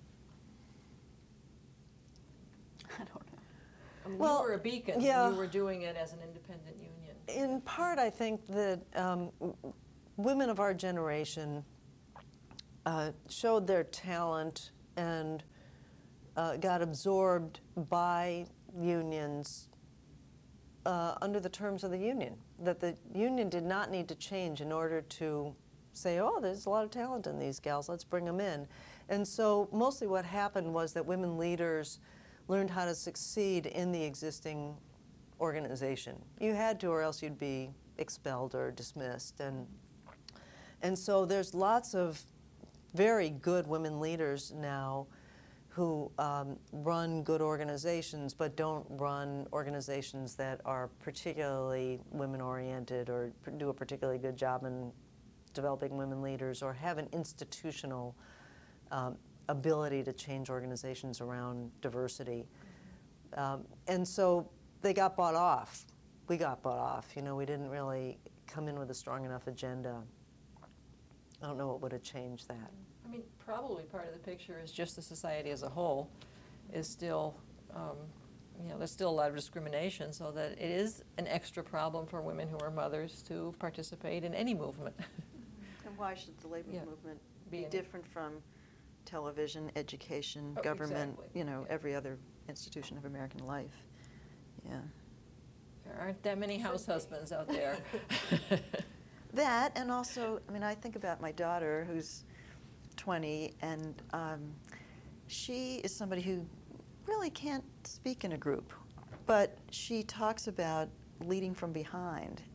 Speaker 5: I don't know.
Speaker 1: I mean,
Speaker 3: Well,
Speaker 1: you were a beacon.
Speaker 3: yeah.
Speaker 1: You were doing it as an independent union.
Speaker 3: In part, I think that women of our generation showed their talent and got absorbed by unions under the terms of the union, that the union did not need to change in order to say, oh, there's a lot of talent in these gals, let's bring them in. And so mostly what happened was that women leaders learned how to succeed in the existing organization. You had to, or else you'd be expelled or dismissed. And so there's lots of very good women leaders now who run good organizations, but don't run organizations that are particularly women-oriented or do a particularly good job in developing women leaders, or have an institutional ability to change organizations around diversity. And so they got bought off. We got bought off. We didn't really come in with a strong enough agenda. I don't know what would have changed that.
Speaker 1: I mean, probably part of the picture is just the society as a whole is still, there's still a lot of discrimination, so that it is an extra problem for women who are mothers to participate in any movement.
Speaker 4: And why should the labor
Speaker 1: Yeah.
Speaker 4: movement
Speaker 1: Be
Speaker 4: be
Speaker 1: in-
Speaker 4: different from television, education,
Speaker 1: Oh,
Speaker 4: government,
Speaker 1: exactly.
Speaker 4: you know,
Speaker 1: Yeah.
Speaker 4: every other institution of American life. Yeah.
Speaker 1: There aren't that many house husbands out there.
Speaker 4: That, and also, I mean, I think about my daughter who's 20, and she is somebody who really can't speak in a group, but she talks about leading from behind,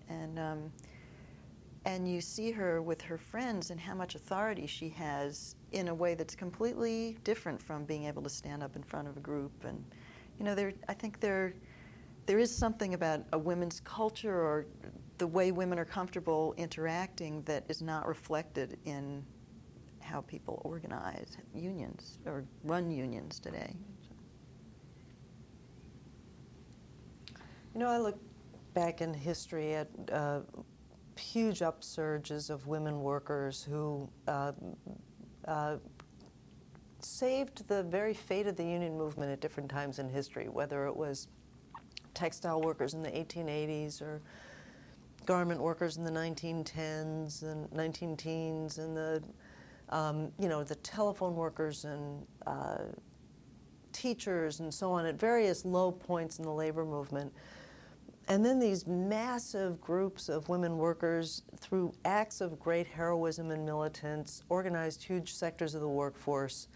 Speaker 4: and you see her with her friends and how much authority she has in a way that's completely different from being able to stand up in front of a group. And you know, I think there is something about a women's culture or the way women are comfortable interacting that is not reflected in how people organize unions or run unions today.
Speaker 3: You know, I look back in history at huge upsurges of women workers who saved the very fate of the union movement at different times in history, whether it was textile workers in the 1880s or garment workers in the 1910s and 19 teens, and the the telephone workers and teachers and so on at various low points in the labor movement. And then these massive groups of women workers, through acts of great heroism and militance, organized huge sectors of the workforce,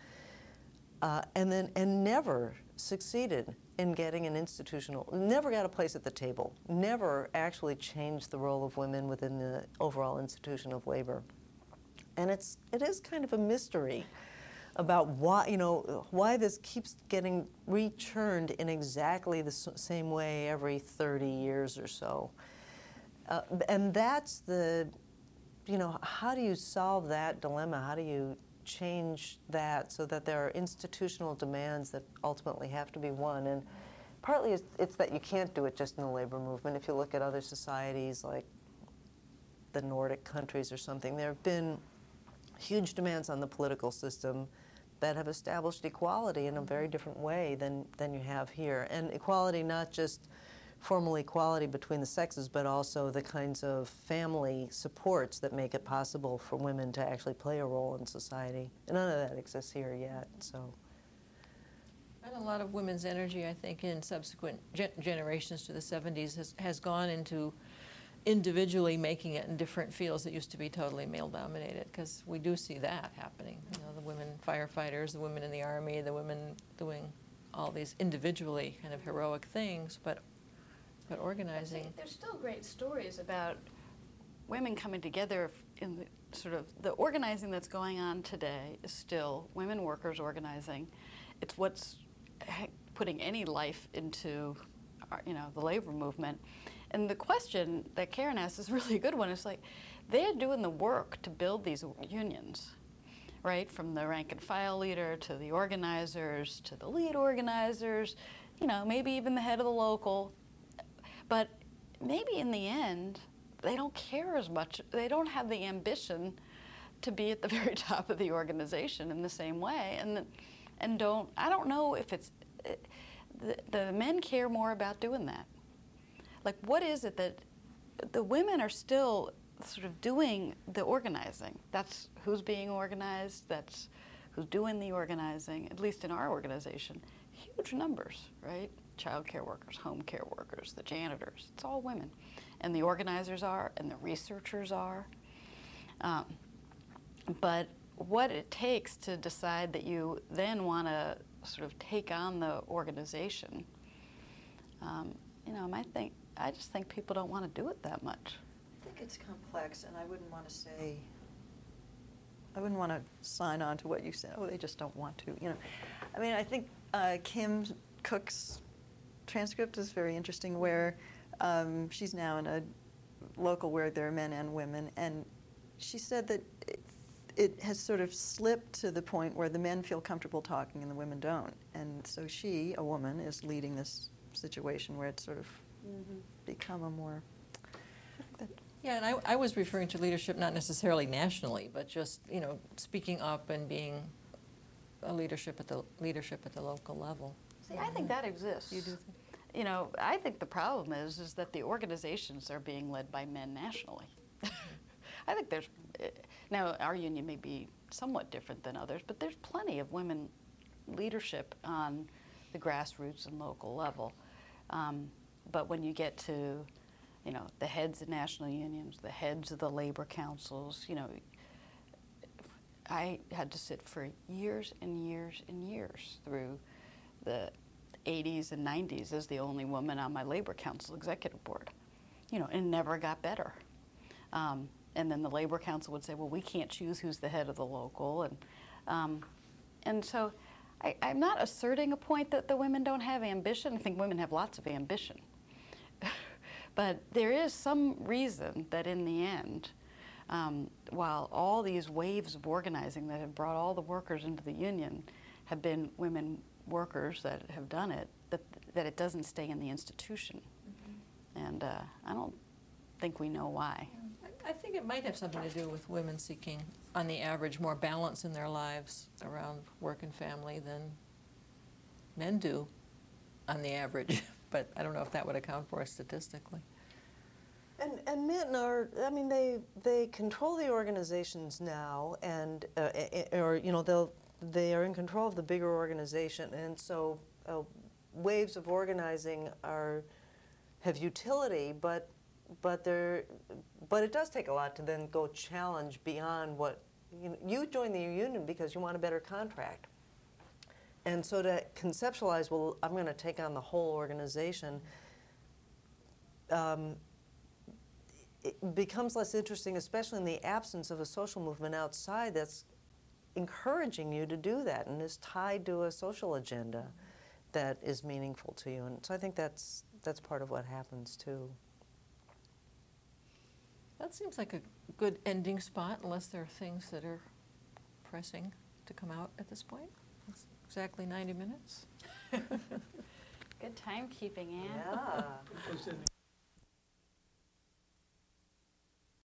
Speaker 3: and never succeeded in getting an institutional, never got a place at the table, never actually changed the role of women within the overall institution of labor. And it is kind of a mystery about why this keeps getting rechurned in exactly the same way every 30 years or so. And that's how do you solve that dilemma? How do you change that so that there are institutional demands that ultimately have to be won? And partly it's that you can't do it just in the labor movement. If you look at other societies like the Nordic countries or something, there have been huge demands on the political system that have established equality in a very different way than you have here. And equality, not just formal equality between the sexes, but also the kinds of family supports that make it possible for women to actually play a role in society. And none of that exists here yet, so.
Speaker 1: And a lot of women's energy, I think, in subsequent generations to the 70s has gone into individually making it in different fields that used to be totally male-dominated, because we do see that happening. You know, the women firefighters, the women in the army, the women doing all these individually kind of heroic things, but organizing.
Speaker 5: There's still great stories about women coming together in the sort of the organizing that's going on today is still women workers organizing. It's what's putting any life into, the labor movement. And the question that Karen asked is really a good one. It's like, they're doing the work to build these unions, right? From the rank and file leader to the organizers to the lead organizers, maybe even the head of the local. But maybe in the end, they don't care as much. They don't have the ambition to be at the very top of the organization in the same way. I don't know if it's, the men care more about doing that. Like, what is it that the women are still sort of doing the organizing? That's who's being organized, that's who's doing the organizing, at least in our organization. Huge numbers, right? Child care workers, home care workers, the janitors, it's all women. And the organizers are, and the researchers are. But what it takes to decide that you then want to sort of take on the organization, I just think people don't want to do it that much.
Speaker 4: I think it's complex, and I wouldn't want to sign on to what you said. Oh, they just don't want to. I think Kim Cook's transcript is very interesting, where she's now in a local where there are men and women, and she said that it has sort of slipped to the point where the men feel comfortable talking and the women don't, and so she, a woman, is leading this situation where it's sort of become a more.
Speaker 1: Yeah, and I was referring to leadership not necessarily nationally, but just speaking up and being a leadership at the local level.
Speaker 5: See, I think that exists.
Speaker 1: You do think?
Speaker 5: I think the problem is that the organizations are being led by men nationally. I think now our union may be somewhat different than others, but there's plenty of women leadership on the grassroots and local level. But when you get to, the heads of national unions, the heads of the labor councils, I had to sit for years and years and years through the 80s and 90s as the only woman on my labor council executive board, and never got better. And then the labor council would say, well, we can't choose who's the head of the local. And so I'm not asserting a point that the women don't have ambition. I think women have lots of ambition. But there is some reason that in the end, while all these waves of organizing that have brought all the workers into the union have been women workers that have done it, that it doesn't stay in the institution. Mm-hmm. And I don't think we know why.
Speaker 1: I think it might have something to do with women seeking, on the average, more balance in their lives around work and family than men do, on the average. But I don't know if that would account for it statistically.
Speaker 3: And men are, they control the organizations now, and they are in control of the bigger organization, and so waves of organizing have utility, but it does take a lot to then go challenge beyond what you join the union because you want a better contract. And so to conceptualize, well, I'm going to take on the whole organization, it becomes less interesting, especially in the absence of a social movement outside that's encouraging you to do that and is tied to a social agenda that is meaningful to you. And so I think that's part of what happens too.
Speaker 1: That seems like a good ending spot, unless there are things that are pressing to come out at this point. It's exactly 90 minutes.
Speaker 5: Good timekeeping, Anne.
Speaker 3: Yeah.